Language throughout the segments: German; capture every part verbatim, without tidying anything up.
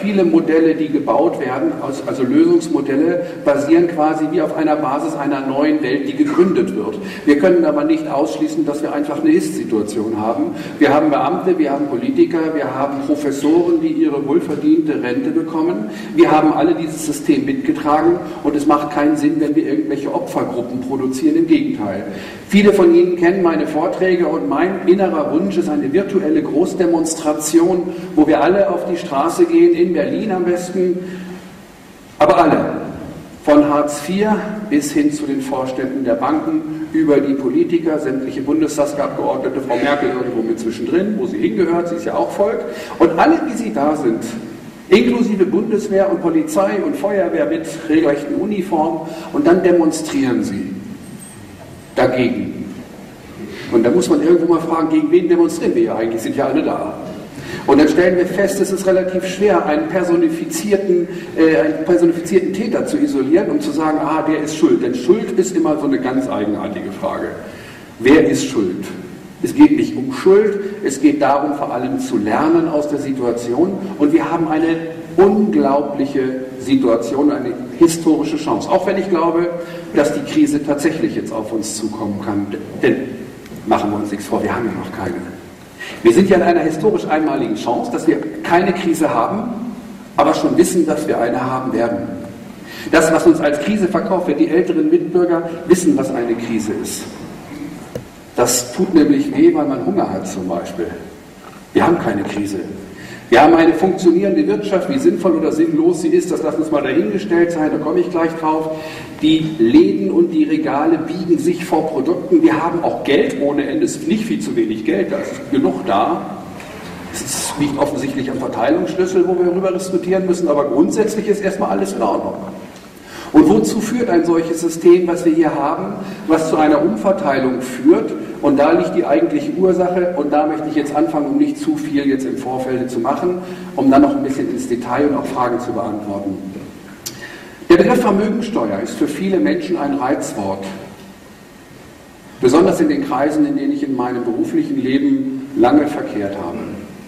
viele Modelle, die gebaut werden, also Lösungsmodelle, basieren quasi wie auf einer Basis einer neuen Welt, die gegründet wird. Wir können aber nicht ausschließen, dass wir einfach eine Ist-Situation haben. Wir haben Beamte, wir haben Politiker, wir haben Professoren, die ihre wohlverdiente Rente bekommen. Wir haben alle dieses System mitgetragen und es macht keinen Sinn, wenn wir irgendwelche Opfergruppen produzieren. Im Gegenteil. Viele von Ihnen kennen meine Vorträge und mein innerer Wunsch ist eine virtuelle Großdemonstration, wo wir alle auf die Straße gehen, in Berlin am besten, aber alle, von Hartz vier bis hin zu den Vorständen der Banken, über die Politiker, sämtliche Bundestagsabgeordnete, Frau Merkel irgendwo mit zwischendrin, wo sie hingehört, sie ist ja auch Volk, und alle, wie sie da sind, inklusive Bundeswehr und Polizei und Feuerwehr mit regelrechten Uniformen, und dann demonstrieren sie dagegen. Und da muss man irgendwo mal fragen, gegen wen demonstrieren wir ja eigentlich? Sind ja alle da. Und dann stellen wir fest, es ist relativ schwer, einen personifizierten, äh, einen personifizierten Täter zu isolieren, um zu sagen, ah, der ist schuld. Denn Schuld ist immer so eine ganz eigenartige Frage. Wer ist schuld? Es geht nicht um Schuld, es geht darum, vor allem zu lernen aus der Situation. Und wir haben eine unglaubliche Situation, eine historische Chance. Auch wenn ich glaube, dass die Krise tatsächlich jetzt auf uns zukommen kann. Denn, machen wir uns nichts vor, wir haben ja noch keine. Wir sind ja in einer historisch einmaligen Chance, dass wir keine Krise haben, aber schon wissen, dass wir eine haben werden. Das, was uns als Krise verkauft wird, die älteren Mitbürger wissen, was eine Krise ist. Das tut nämlich weh, weil man Hunger hat zum Beispiel. Wir haben keine Krise. Wir haben eine funktionierende Wirtschaft, wie sinnvoll oder sinnlos sie ist, das lassen wir uns mal dahingestellt sein, da komme ich gleich drauf. Die Läden und die Regale biegen sich vor Produkten. Wir haben auch Geld ohne Ende, es ist nicht viel zu wenig Geld, da ist genug da. Es liegt offensichtlich am Verteilungsschlüssel, wo wir darüber diskutieren müssen, aber grundsätzlich ist erstmal alles in Ordnung. Und wozu führt ein solches System, was wir hier haben, was zu einer Umverteilung führt? Und da liegt die eigentliche Ursache, und da möchte ich jetzt anfangen, um nicht zu viel jetzt im Vorfeld zu machen, um dann noch ein bisschen ins Detail und auch Fragen zu beantworten. Der Begriff Vermögensteuer ist für viele Menschen ein Reizwort. Besonders in den Kreisen, in denen ich in meinem beruflichen Leben lange verkehrt habe.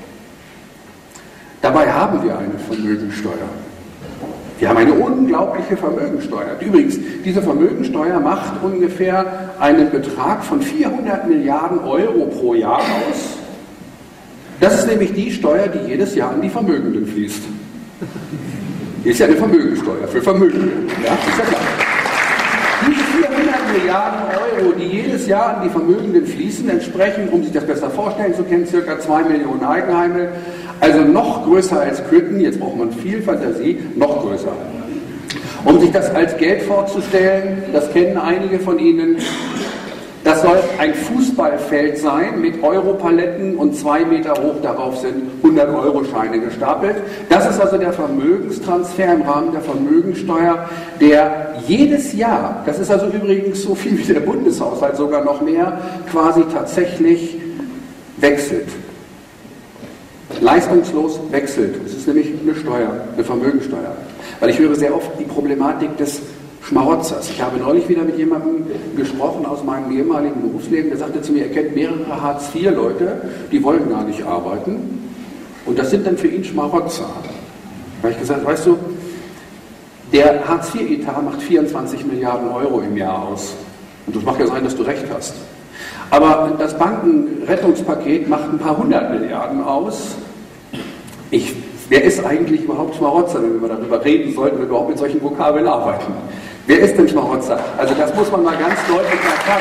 Dabei haben wir eine Vermögensteuer. Wir haben eine unglaubliche Vermögensteuer. Übrigens, diese Vermögensteuer macht ungefähr einen Betrag von vierhundert Milliarden Euro pro Jahr aus. Das ist nämlich die Steuer, die jedes Jahr an die Vermögenden fließt. Die ist ja eine Vermögensteuer für Vermögende. Ja, ist ja klar. Diese vierhundert Milliarden Euro, die jedes Jahr an die Vermögenden fließen, entsprechen, um sich das besser vorstellen zu können, circa zwei Millionen Eigenheime. Also noch größer als Köthen, jetzt braucht man viel Fantasie, noch größer. Um sich das als Geld vorzustellen, das kennen einige von Ihnen, das soll ein Fußballfeld sein mit Europaletten und zwei Meter hoch, darauf sind hundert-Euro-Scheine gestapelt. Das ist also der Vermögenstransfer im Rahmen der Vermögensteuer, der jedes Jahr, das ist also übrigens so viel wie der Bundeshaushalt, sogar noch mehr, quasi tatsächlich wechselt. Leistungslos wechselt. Es ist nämlich eine Steuer, eine Vermögensteuer. Weil ich höre sehr oft die Problematik des Schmarotzers. Ich habe neulich wieder mit jemandem gesprochen aus meinem ehemaligen Berufsleben, der sagte zu mir, er kennt mehrere Hartz vier Leute, die wollen gar nicht arbeiten und das sind dann für ihn Schmarotzer. Da habe ich gesagt, weißt du, der Hartz vier Etat macht vierundzwanzig Milliarden Euro im Jahr aus. Und das mag ja sein, dass du recht hast. Aber das Bankenrettungspaket macht ein paar hundert Milliarden aus. Ich, wer ist eigentlich überhaupt Schmarotzer, wenn wir darüber reden sollten, wenn wir überhaupt mit solchen Vokabeln arbeiten? Wer ist denn Schmarotzer? Also das muss man mal ganz deutlich erfahren.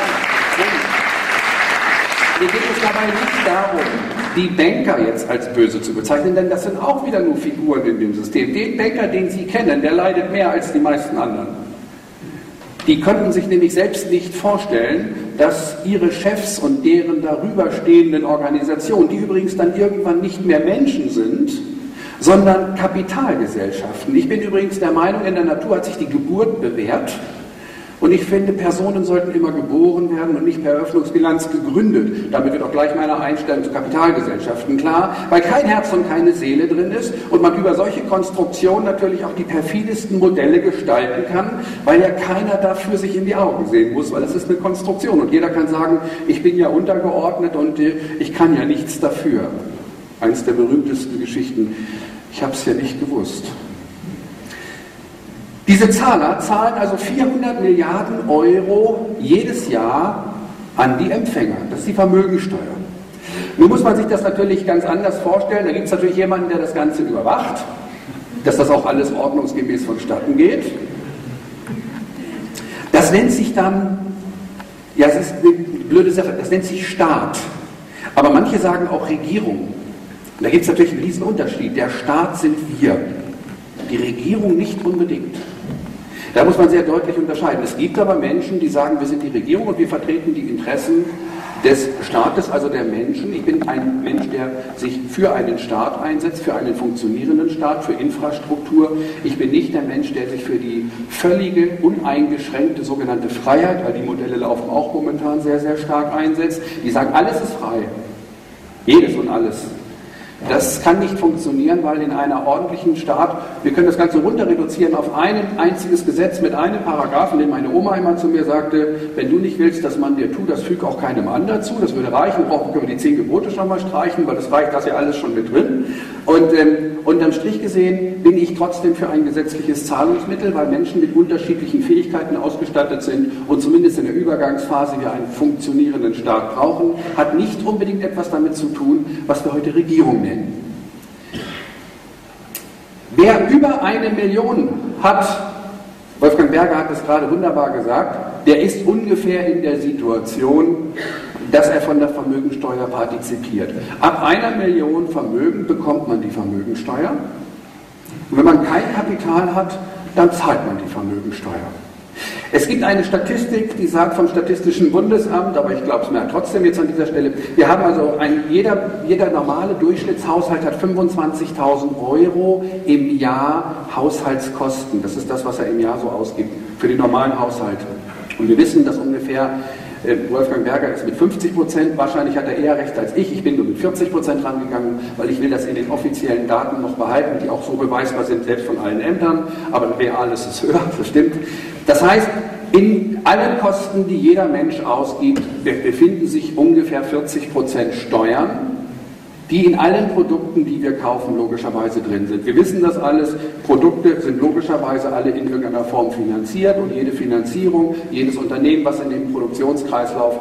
Mir geht es dabei nicht darum, die Banker jetzt als böse zu bezeichnen, denn das sind auch wieder nur Figuren in dem System. Den Banker, den Sie kennen, der leidet mehr als die meisten anderen. Die könnten sich nämlich selbst nicht vorstellen, dass ihre Chefs und deren darüber stehenden Organisationen, die übrigens dann irgendwann nicht mehr Menschen sind, sondern Kapitalgesellschaften. Ich bin übrigens der Meinung, in der Natur hat sich die Geburt bewährt. Und ich finde, Personen sollten immer geboren werden und nicht per Eröffnungsbilanz gegründet. Damit wird auch gleich meine Einstellung zu Kapitalgesellschaften klar, weil kein Herz und keine Seele drin ist und man über solche Konstruktionen natürlich auch die perfidesten Modelle gestalten kann, weil ja keiner dafür sich in die Augen sehen muss, weil es ist eine Konstruktion und jeder kann sagen, ich bin ja untergeordnet und ich kann ja nichts dafür. Eines der berühmtesten Geschichten. Ich habe es ja nicht gewusst. Diese Zahler zahlen also vierhundert Milliarden Euro jedes Jahr an die Empfänger. Das ist die Vermögensteuer. Nun muss man sich das natürlich ganz anders vorstellen. Da gibt es natürlich jemanden, der das Ganze überwacht, dass das auch alles ordnungsgemäß vonstatten geht. Das nennt sich dann, ja, es ist eine blöde Sache, das nennt sich Staat. Aber manche sagen auch Regierung. Und da gibt es natürlich einen riesen Unterschied. Der Staat sind wir, die Regierung nicht unbedingt. Da muss man sehr deutlich unterscheiden. Es gibt aber Menschen, die sagen, wir sind die Regierung und wir vertreten die Interessen des Staates, also der Menschen. Ich bin ein Mensch, der sich für einen Staat einsetzt, für einen funktionierenden Staat, für Infrastruktur. Ich bin nicht der Mensch, der sich für die völlige, uneingeschränkte sogenannte Freiheit, weil die Modelle laufen auch momentan sehr, sehr stark einsetzt. Die sagen, alles ist frei. Jedes und alles. Das kann nicht funktionieren, weil in einer ordentlichen Staat, wir können das Ganze runter reduzieren auf ein einziges Gesetz mit einem Paragraphen, den meine Oma immer zu mir sagte, wenn du nicht willst, dass man dir tut, das füg auch keinem anderen zu, das würde reichen, brauchen können wir die zehn Gebote schon mal streichen, weil das reicht, das ist ja alles schon mit drin. Und ähm, unterm Strich gesehen bin ich trotzdem für ein gesetzliches Zahlungsmittel, weil Menschen mit unterschiedlichen Fähigkeiten ausgestattet sind und zumindest in der Übergangsphase wir einen funktionierenden Staat brauchen, hat nicht unbedingt etwas damit zu tun, was wir heute Regierung nennen. Wer über eine Million hat, Wolfgang Berger hat es gerade wunderbar gesagt, der ist ungefähr in der Situation, dass er von der Vermögensteuer partizipiert. Ab einer Million Vermögen bekommt man die Vermögensteuer. Und wenn man kein Kapital hat, dann zahlt man die Vermögensteuer. Es gibt eine Statistik, die sagt vom Statistischen Bundesamt, aber ich glaube es mir trotzdem jetzt an dieser Stelle, wir haben also, ein, jeder, jeder normale Durchschnittshaushalt hat fünfundzwanzigtausend Euro im Jahr Haushaltskosten. Das ist das, was er im Jahr so ausgibt für den normalen Haushalt. Und wir wissen, dass ungefähr Wolfgang Berger ist mit fünfzig Prozent, wahrscheinlich hat er eher recht als ich, ich bin nur mit vierzig Prozent rangegangen, weil ich will das in den offiziellen Daten noch behalten, die auch so beweisbar sind, selbst von allen Ämtern, aber real ist es höher, das stimmt. Das heißt, in allen Kosten, die jeder Mensch ausgibt, befinden sich ungefähr vierzig Prozent Steuern, die in allen Produkten, die wir kaufen, logischerweise drin sind. Wir wissen das alles, Produkte sind logischerweise alle in irgendeiner Form finanziert und jede Finanzierung, jedes Unternehmen, was in dem Produktionskreislauf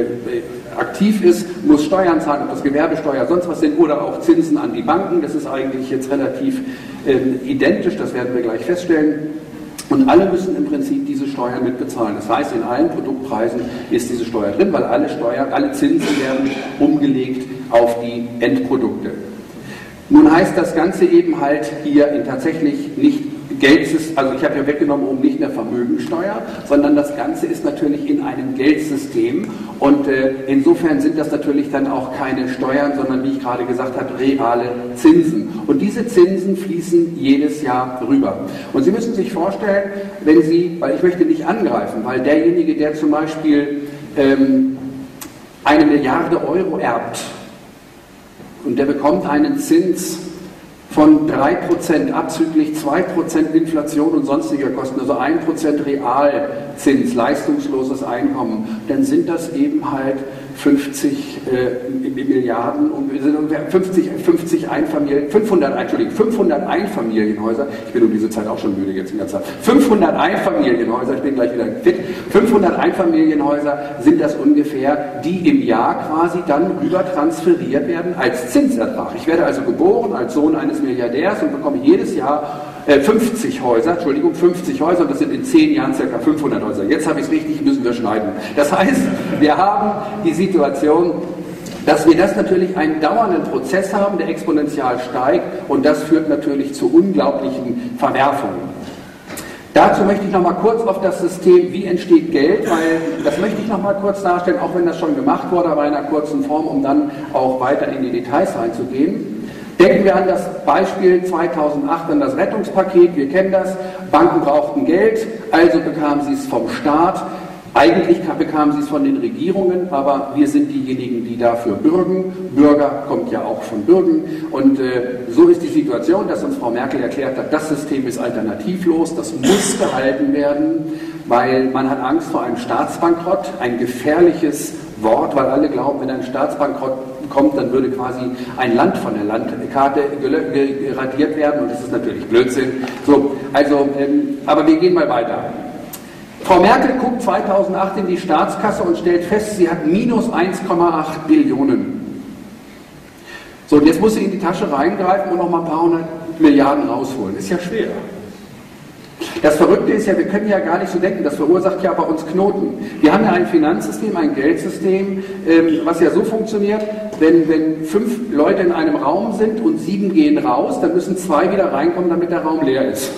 äh, aktiv ist, muss Steuern zahlen, ob das Gewerbesteuer, sonst was sind, oder auch Zinsen an die Banken. Das ist eigentlich jetzt relativ äh, identisch, das werden wir gleich feststellen. Und alle müssen im Prinzip diese Steuern mitbezahlen. Das heißt, in allen Produktpreisen ist diese Steuer drin, weil alle Steuern, alle Zinsen werden umgelegt auf die Endprodukte. Nun heißt das Ganze eben halt hier in tatsächlich nicht Geldsystem, also ich habe ja weggenommen oben nicht mehr Vermögensteuer, sondern das Ganze ist natürlich in einem Geldsystem und äh, insofern sind das natürlich dann auch keine Steuern, sondern wie ich gerade gesagt habe, reale Zinsen. Und diese Zinsen fließen jedes Jahr rüber. Und Sie müssen sich vorstellen, wenn Sie, weil ich möchte nicht angreifen, weil derjenige, der zum Beispiel ähm, eine Milliarde Euro erbt und der bekommt einen Zins von drei Prozent abzüglich zwei Prozent Inflation und sonstiger Kosten, also ein Prozent Realzins, leistungsloses Einkommen, dann sind das eben halt fünfzig äh, Milliarden, fünfzig, fünfzig Einfamilien, fünfhundert, Entschuldigung, fünfhundert Einfamilienhäuser, ich bin um diese Zeit auch schon müde jetzt in der Zeit, fünfhundert Einfamilienhäuser, ich bin gleich wieder fit, fünfhundert Einfamilienhäuser sind das ungefähr, die im Jahr quasi dann rüber transferiert werden als Zinsertrag. Ich werde also geboren als Sohn eines Milliardärs und bekomme jedes Jahr äh, fünfzig Häuser, Entschuldigung, fünfzig Häuser, und das sind in zehn Jahren ca. fünfhundert Häuser. Jetzt habe ich es richtig, müssen wir schneiden. Das heißt, wir haben die Situation, dass wir das natürlich einen dauernden Prozess haben, der exponentiell steigt, und das führt natürlich zu unglaublichen Verwerfungen. Dazu möchte ich noch mal kurz auf das System, wie entsteht Geld, weil das möchte ich noch mal kurz darstellen, auch wenn das schon gemacht wurde, aber in einer kurzen Form, um dann auch weiter in die Details reinzugehen. Denken wir an das Beispiel zweitausendacht, an das Rettungspaket, wir kennen das, Banken brauchten Geld, also bekamen sie es vom Staat. Eigentlich bekamen sie es von den Regierungen, aber wir sind diejenigen, die dafür bürgen. Bürger kommt ja auch von Bürgen. Und äh, so ist die Situation, dass uns Frau Merkel erklärt hat, das System ist alternativlos, das muss gehalten werden, weil man hat Angst vor einem Staatsbankrott, ein gefährliches Wort, weil alle glauben, wenn ein Staatsbankrott kommt, dann würde quasi ein Land von der Landkarte radiert werden und das ist natürlich Blödsinn. So, also, ähm, aber wir gehen mal weiter. Frau Merkel guckt zweitausendacht in die Staatskasse und stellt fest, sie hat minus eins Komma acht Billionen. So, und jetzt muss sie in die Tasche reingreifen und noch mal ein paar hundert Milliarden rausholen. Ist ja schwer. Das Verrückte ist ja, wir können ja gar nicht so denken, das verursacht ja bei uns Knoten. Wir haben ja ein Finanzsystem, ein Geldsystem, ähm, was ja so funktioniert, wenn, wenn fünf Leute in einem Raum sind und sieben gehen raus, dann müssen zwei wieder reinkommen, damit der Raum leer ist.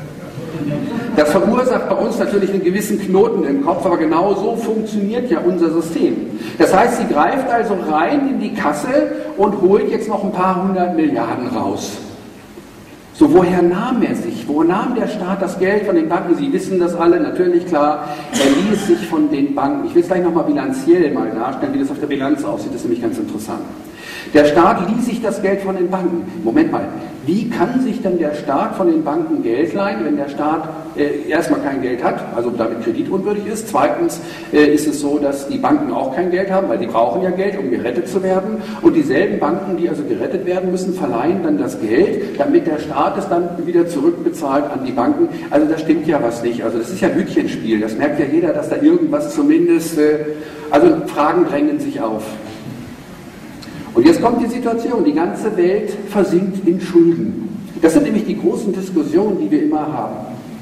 Das verursacht bei uns natürlich einen gewissen Knoten im Kopf, aber genau so funktioniert ja unser System. Das heißt, sie greift also rein in die Kasse und holt jetzt noch ein paar hundert Milliarden raus. So, woher nahm er sich? Wo nahm der Staat das Geld von den Banken? Sie wissen das alle, natürlich, klar. Er ließ sich von den Banken, ich will es gleich nochmal bilanziell mal darstellen, wie das auf der Bilanz aussieht, das ist nämlich ganz interessant. Der Staat ließ sich das Geld von den Banken. Moment mal, wie kann sich denn der Staat von den Banken Geld leihen, wenn der Staat äh, erstmal kein Geld hat, also damit kreditunwürdig ist? Zweitens äh, ist es so, dass die Banken auch kein Geld haben, weil die brauchen ja Geld, um gerettet zu werden. Und dieselben Banken, die also gerettet werden müssen, verleihen dann das Geld, damit der Staat es dann wieder zurückbezahlt an die Banken. Also da stimmt ja was nicht. Also das ist ja ein Hütchenspiel. Das merkt ja jeder, dass da irgendwas zumindest... Äh, also Fragen drängen sich auf. Und jetzt kommt die Situation, die ganze Welt versinkt in Schulden. Das sind nämlich die großen Diskussionen, die wir immer haben.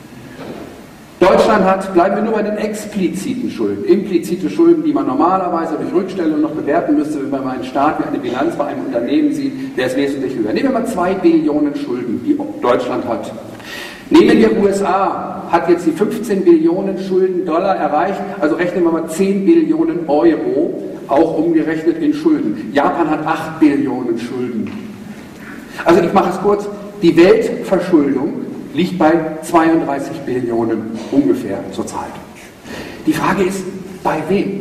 Deutschland hat, bleiben wir nur bei den expliziten Schulden, implizite Schulden, die man normalerweise durch Rückstellung noch bewerten müsste, wenn man einen Staat wie eine Bilanz bei einem Unternehmen sieht, wäre es wesentlich höher. Nehmen wir mal zwei Billionen Schulden, die Deutschland hat. Nehmen wir U S A, hat jetzt die fünfzehn Billionen Schulden Dollar erreicht, also rechnen wir mal zehn Billionen Euro, auch umgerechnet in Schulden. Japan hat acht Billionen Schulden. Also ich mache es kurz, die Weltverschuldung liegt bei zweiunddreißig Billionen ungefähr zurzeit. Die Frage ist, bei wem?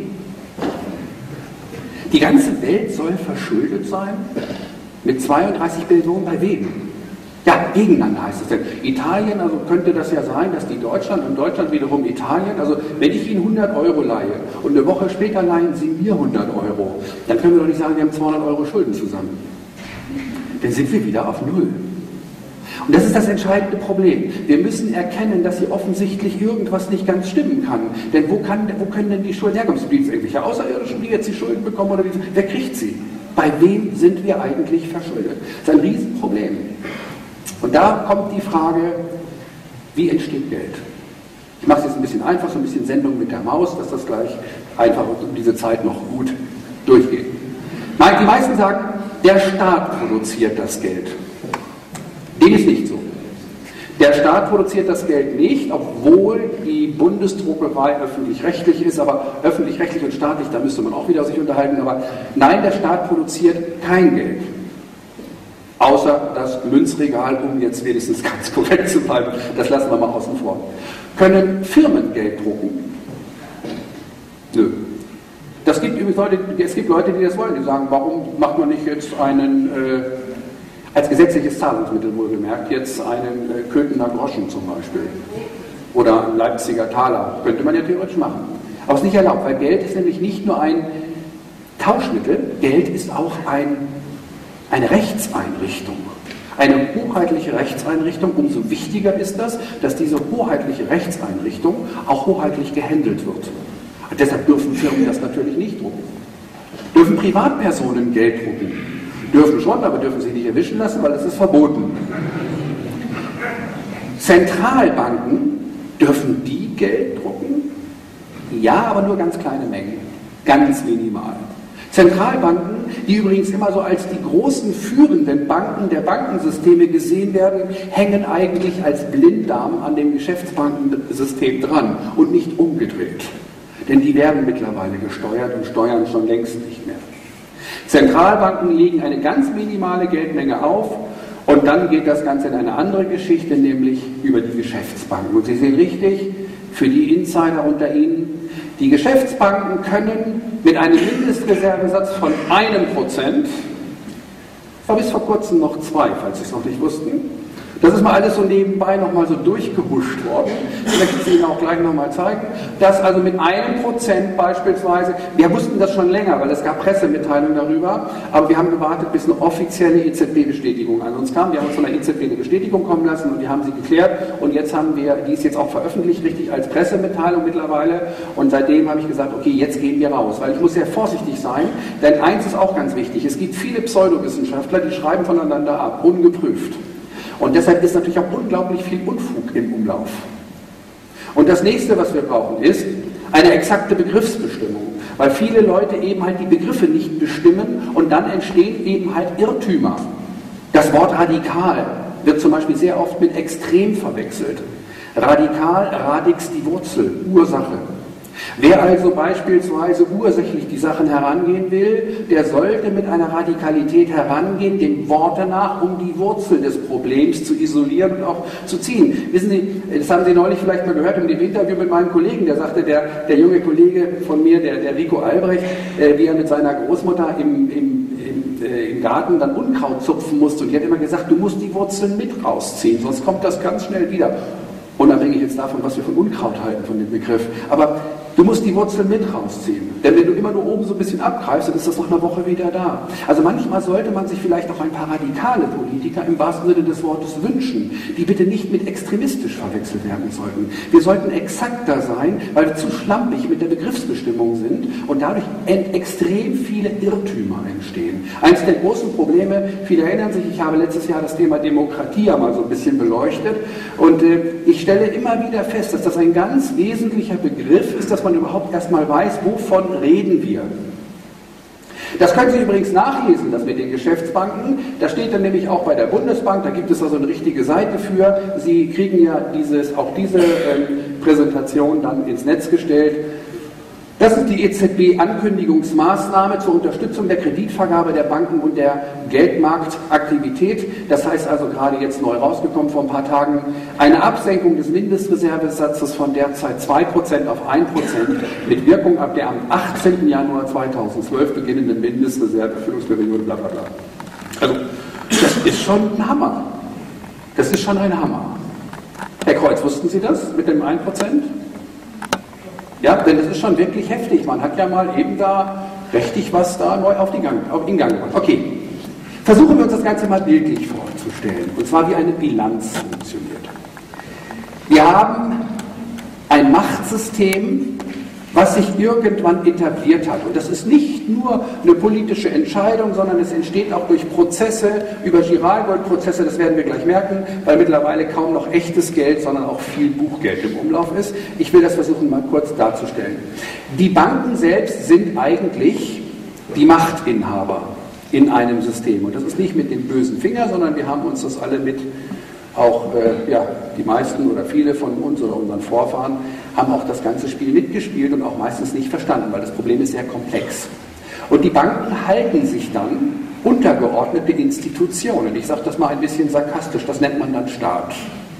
Die ganze Welt soll verschuldet sein? Mit zweiunddreißig Billionen bei wem? Ja, gegeneinander heißt es denn. Italien, also könnte das ja sein, dass die Deutschland und Deutschland wiederum Italien, also wenn ich Ihnen hundert Euro leihe und eine Woche später leihen Sie mir hundert Euro, dann können wir doch nicht sagen, wir haben zweihundert Euro Schulden zusammen. Dann sind wir wieder auf Null. Und das ist das entscheidende Problem. Wir müssen erkennen, dass hier offensichtlich irgendwas nicht ganz stimmen kann. Denn wo, kann, wo können denn die Schulden herkommen? Sind es irgendwelche Außerirdischen, die jetzt die Schulden bekommen? Oder wie? Wer kriegt sie? Bei wem sind wir eigentlich verschuldet? Das ist ein Riesenproblem. Und da kommt die Frage, wie entsteht Geld? Ich mache es jetzt ein bisschen einfach, so ein bisschen Sendung mit der Maus, dass das gleich einfach um diese Zeit noch gut durchgeht. Nein, die meisten sagen, der Staat produziert das Geld. Dem ist nicht so. Der Staat produziert das Geld nicht, obwohl die Bundesdruckerei öffentlich-rechtlich ist, aber öffentlich-rechtlich und staatlich, da müsste man auch wieder sich unterhalten, aber nein, der Staat produziert kein Geld. Außer das Münzregal, um jetzt wenigstens ganz korrekt zu bleiben, das lassen wir mal außen vor. Können Firmen Geld drucken? Nö. Das gibt übrigens Leute, es gibt Leute, die das wollen, die sagen, warum macht man nicht jetzt einen, äh, als gesetzliches Zahlungsmittel wohlgemerkt, jetzt einen äh, Köthener Groschen zum Beispiel. Oder einen Leipziger Taler. Könnte man ja theoretisch machen. Aber es ist nicht erlaubt, weil Geld ist nämlich nicht nur ein Tauschmittel, Geld ist auch ein Eine Rechtseinrichtung, eine hoheitliche Rechtseinrichtung, umso wichtiger ist das, dass diese hoheitliche Rechtseinrichtung auch hoheitlich gehandelt wird. Und deshalb dürfen Firmen das natürlich nicht drucken. Dürfen Privatpersonen Geld drucken? Dürfen schon, aber dürfen sie nicht erwischen lassen, weil es ist verboten. Zentralbanken, dürfen die Geld drucken? Ja, aber nur ganz kleine Mengen, ganz minimal. Zentralbanken, die übrigens immer so als die großen führenden Banken der Bankensysteme gesehen werden, hängen eigentlich als Blinddarm an dem Geschäftsbankensystem dran und nicht umgedreht. Denn die werden mittlerweile gesteuert und steuern schon längst nicht mehr. Zentralbanken legen eine ganz minimale Geldmenge auf und dann geht das Ganze in eine andere Geschichte, nämlich über die Geschäftsbanken. Und Sie sehen richtig, für die Insider unter Ihnen, die Geschäftsbanken können mit einem Mindestreservesatz von einem Prozent, war bis vor kurzem noch zwei, falls Sie es noch nicht wussten, Das ist mal alles so nebenbei nochmal so durchgehuscht worden. Ich möchte es Ihnen auch gleich nochmal zeigen, dass also mit einem Prozent beispielsweise, wir wussten das schon länger, weil es gab Pressemitteilungen darüber, aber wir haben gewartet, bis eine offizielle E Z B-Bestätigung an uns kam. Wir haben uns von der E Z B eine Bestätigung kommen lassen und die haben sie geklärt und jetzt haben wir, die ist jetzt auch veröffentlicht, richtig als Pressemitteilung mittlerweile und seitdem habe ich gesagt, okay, jetzt gehen wir raus, weil ich muss sehr vorsichtig sein, denn eins ist auch ganz wichtig, es gibt viele Pseudowissenschaftler, die schreiben voneinander ab, ungeprüft. Und deshalb ist natürlich auch unglaublich viel Unfug im Umlauf. Und das nächste, was wir brauchen, ist eine exakte Begriffsbestimmung, weil viele Leute eben halt die Begriffe nicht bestimmen und dann entstehen eben halt Irrtümer. Das Wort radikal wird zum Beispiel sehr oft mit extrem verwechselt. Radikal, radix die Wurzel, Ursache. Wer also beispielsweise ursächlich die Sachen herangehen will, der sollte mit einer Radikalität herangehen, dem Worte nach, um die Wurzel des Problems zu isolieren und auch zu ziehen. Wissen Sie, das haben Sie neulich vielleicht mal gehört in dem Interview mit meinem Kollegen, der sagte, der, der junge Kollege von mir, der, der Rico Albrecht, äh, wie er mit seiner Großmutter im, im, im, äh, im Garten dann Unkraut zupfen musste und die hat immer gesagt, du musst die Wurzeln mit rausziehen, sonst kommt das ganz schnell wieder. Unabhängig jetzt davon, was wir von Unkraut halten, von dem Begriff. Aber du musst die Wurzeln mit rausziehen. Denn wenn du immer nur oben so ein bisschen abgreifst, dann ist das nach einer Woche wieder da. Also manchmal sollte man sich vielleicht auch ein paar radikale Politiker im wahrsten Sinne des Wortes wünschen, die bitte nicht mit extremistisch verwechselt werden sollten. Wir sollten exakter sein, weil wir zu schlampig mit der Begriffsbestimmung sind und dadurch extrem viele Irrtümer entstehen. Eines der großen Probleme, viele erinnern sich, ich habe letztes Jahr das Thema Demokratie ja mal so ein bisschen beleuchtet und äh, ich stelle immer wieder fest, dass das ein ganz wesentlicher Begriff ist, dass man überhaupt erstmal weiß, wovon reden wir. Das können Sie übrigens nachlesen, das mit den Geschäftsbanken. Da steht dann nämlich auch bei der Bundesbank, da gibt es also eine richtige Seite für. Sie kriegen ja dieses, auch diese ähm, Präsentation dann ins Netz gestellt. Das ist die E Z B-Ankündigungsmaßnahme zur Unterstützung der Kreditvergabe der Banken und der Geldmarktaktivität. Das heißt also gerade jetzt neu rausgekommen vor ein paar Tagen, eine Absenkung des Mindestreservesatzes von derzeit zwei Prozent auf ein Prozent mit Wirkung ab der am achtzehnten Januar zweitausendzwölf beginnenden Mindestreserveführungsperiode, bla bla bla. Also, das ist schon ein Hammer. Das ist schon ein Hammer. Herr Kreuz, wussten Sie das mit dem ein Prozent? Ja, denn das ist schon wirklich heftig. Man hat ja mal eben da richtig was da neu auf den Gang, auf den Gang gebracht. Okay, versuchen wir uns das Ganze mal bildlich vorzustellen. Und zwar wie eine Bilanz funktioniert. Wir haben ein Machtsystem, was sich irgendwann etabliert hat. Und das ist nicht nur eine politische Entscheidung, sondern es entsteht auch durch Prozesse, über Giralgold-Prozesse, das werden wir gleich merken, weil mittlerweile kaum noch echtes Geld, sondern auch viel Buchgeld im Umlauf ist. Ich will das versuchen, mal kurz darzustellen. Die Banken selbst sind eigentlich die Machtinhaber in einem System. Und das ist nicht mit dem bösen Finger, sondern wir haben uns das alle mit auch äh, ja, die meisten oder viele von uns oder unseren Vorfahren haben auch das ganze Spiel mitgespielt und auch meistens nicht verstanden, weil das Problem ist sehr komplex. Und die Banken halten sich dann untergeordnete Institutionen. Ich sage das mal ein bisschen sarkastisch, das nennt man dann Staat.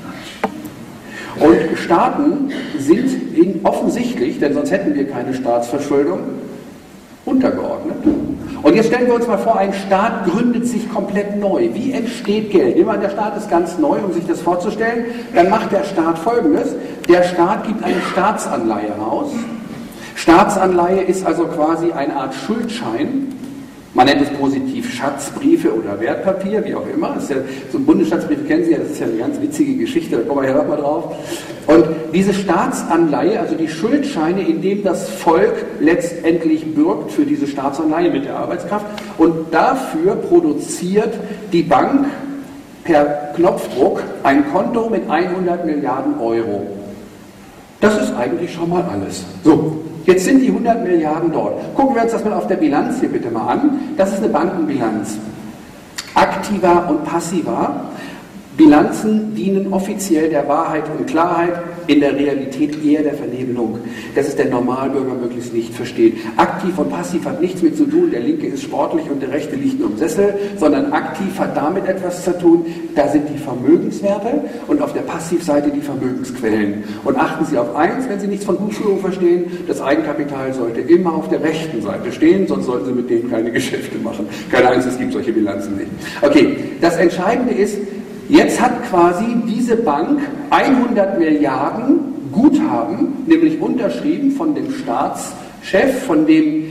Und Staaten sind in, offensichtlich, denn sonst hätten wir keine Staatsverschuldung, untergeordnet. Und jetzt stellen wir uns mal vor, ein Staat gründet sich komplett neu. Wie entsteht Geld? Nehmen wir an, der Staat ist ganz neu, um sich das vorzustellen. Dann macht der Staat Folgendes. Der Staat gibt eine Staatsanleihe raus. Staatsanleihe ist also quasi eine Art Schuldschein. Man nennt es positiv Schatzbriefe oder Wertpapier, wie auch immer. Das ist ja, so ein Bundesschätzbrief kennen Sie ja, das ist ja eine ganz witzige Geschichte, da kommen wir ja noch mal drauf. Und diese Staatsanleihe, also die Schuldscheine, in dem das Volk letztendlich bürgt für diese Staatsanleihe mit der Arbeitskraft und dafür produziert die Bank per Knopfdruck ein Konto mit hundert Milliarden Euro. Das ist eigentlich schon mal alles. So. Jetzt sind die hundert Milliarden dort. Gucken wir uns das mal auf der Bilanz hier bitte mal an. Das ist eine Bankenbilanz. Aktiva und Passiva. Bilanzen dienen offiziell der Wahrheit und Klarheit, in der Realität eher der Vernebelung, dass es der Normalbürger möglichst nicht versteht. Aktiv und passiv hat nichts mit zu tun, der Linke ist sportlich und der Rechte liegt nur im Sessel, sondern aktiv hat damit etwas zu tun, da sind die Vermögenswerte und auf der Passivseite die Vermögensquellen. Und achten Sie auf eins, wenn Sie nichts von Buchführung verstehen, das Eigenkapital sollte immer auf der rechten Seite stehen, sonst sollten Sie mit denen keine Geschäfte machen. Keine Angst, es gibt solche Bilanzen nicht. Okay, das Entscheidende ist, Jetzt hat quasi diese Bank hundert Milliarden Guthaben, nämlich unterschrieben von dem Staatschef, von dem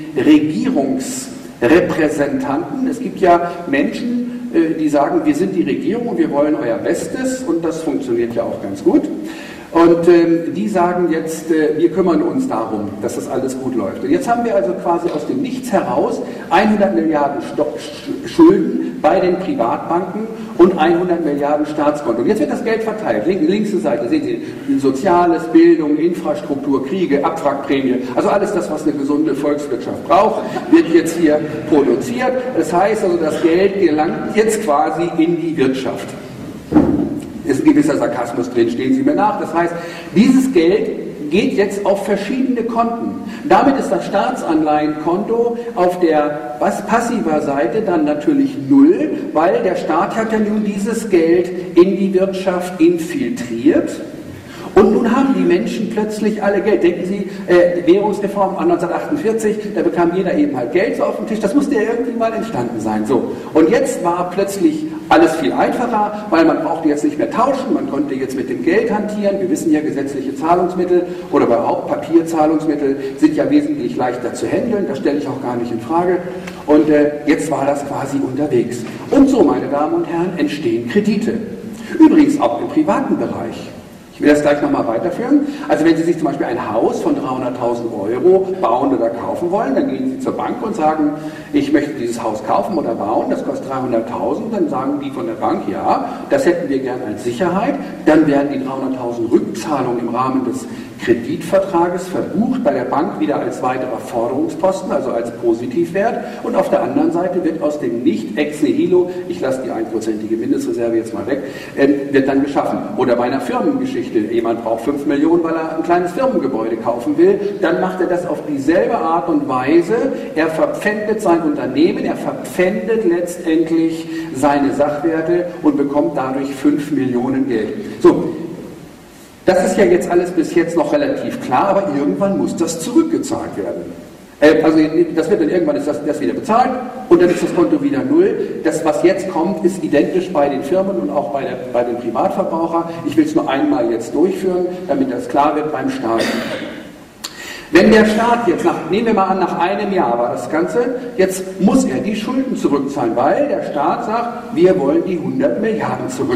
Regierungsrepräsentanten. Es gibt ja Menschen, die sagen, wir sind die Regierung und wir wollen euer Bestes, und das funktioniert ja auch ganz gut. Und äh, die sagen jetzt, äh, wir kümmern uns darum, dass das alles gut läuft. Und jetzt haben wir also quasi aus dem Nichts heraus hundert Milliarden Sto- Schulden bei den Privatbanken und hundert Milliarden Staatskonto. Und jetzt wird das Geld verteilt. Link, linkste Seite sehen Sie, Soziales, Bildung, Infrastruktur, Kriege, Abwrackprämie, also alles das, was eine gesunde Volkswirtschaft braucht, wird jetzt hier produziert. Das heißt also, das Geld gelangt jetzt quasi in die Wirtschaft. Ist ein gewisser Sarkasmus drin, stehen Sie mir nach. Das heißt, dieses Geld geht jetzt auf verschiedene Konten. Damit ist das Staatsanleihenkonto auf der passiver Seite dann natürlich null, weil der Staat hat ja nun dieses Geld in die Wirtschaft infiltriert. Und nun haben die Menschen plötzlich alle Geld. Denken Sie, äh, Währungsreform neunzehnhundertachtundvierzig, da bekam jeder eben halt Geld so auf den Tisch. Das musste ja irgendwie mal entstanden sein. So. Und jetzt war plötzlich alles viel einfacher, weil man brauchte jetzt nicht mehr tauschen, man konnte jetzt mit dem Geld hantieren. Wir wissen ja, gesetzliche Zahlungsmittel oder überhaupt Papierzahlungsmittel sind ja wesentlich leichter zu handeln. Das stelle ich auch gar nicht in Frage. Und äh, jetzt war das quasi unterwegs. Und so, meine Damen und Herren, entstehen Kredite. Übrigens auch im privaten Bereich. Ich will das gleich nochmal weiterführen. Also wenn Sie sich zum Beispiel ein Haus von dreihunderttausend Euro bauen oder kaufen wollen, dann gehen Sie zur Bank und sagen, ich möchte dieses Haus kaufen oder bauen, das kostet dreihunderttausend, dann sagen die von der Bank, ja, das hätten wir gern als Sicherheit, dann werden die dreihunderttausend Rückzahlungen im Rahmen des Kreditvertrages verbucht bei der Bank wieder als weiterer Forderungsposten, also als Positivwert, und auf der anderen Seite wird aus dem nicht ex nihilo, ich lasse die einprozentige Mindestreserve jetzt mal weg, äh, wird dann geschaffen. Oder bei einer Firmengeschichte, jemand braucht fünf Millionen, weil er ein kleines Firmengebäude kaufen will, dann macht er das auf dieselbe Art und Weise, er verpfändet sein Unternehmen, er verpfändet letztendlich seine Sachwerte und bekommt dadurch fünf Millionen Geld. So. Das ist ja jetzt alles bis jetzt noch relativ klar, aber irgendwann muss das zurückgezahlt werden. Äh, also das wird dann irgendwann ist das, das wieder bezahlt und dann ist das Konto wieder null. Das, was jetzt kommt, ist identisch bei den Firmen und auch bei, der, bei den Privatverbrauchern. Ich will es nur einmal jetzt durchführen, damit das klar wird beim Staat. Wenn der Staat jetzt, nach, nehmen wir mal an, nach einem Jahr war das Ganze, jetzt muss er die Schulden zurückzahlen, weil der Staat sagt, wir wollen die hundert Milliarden zurück.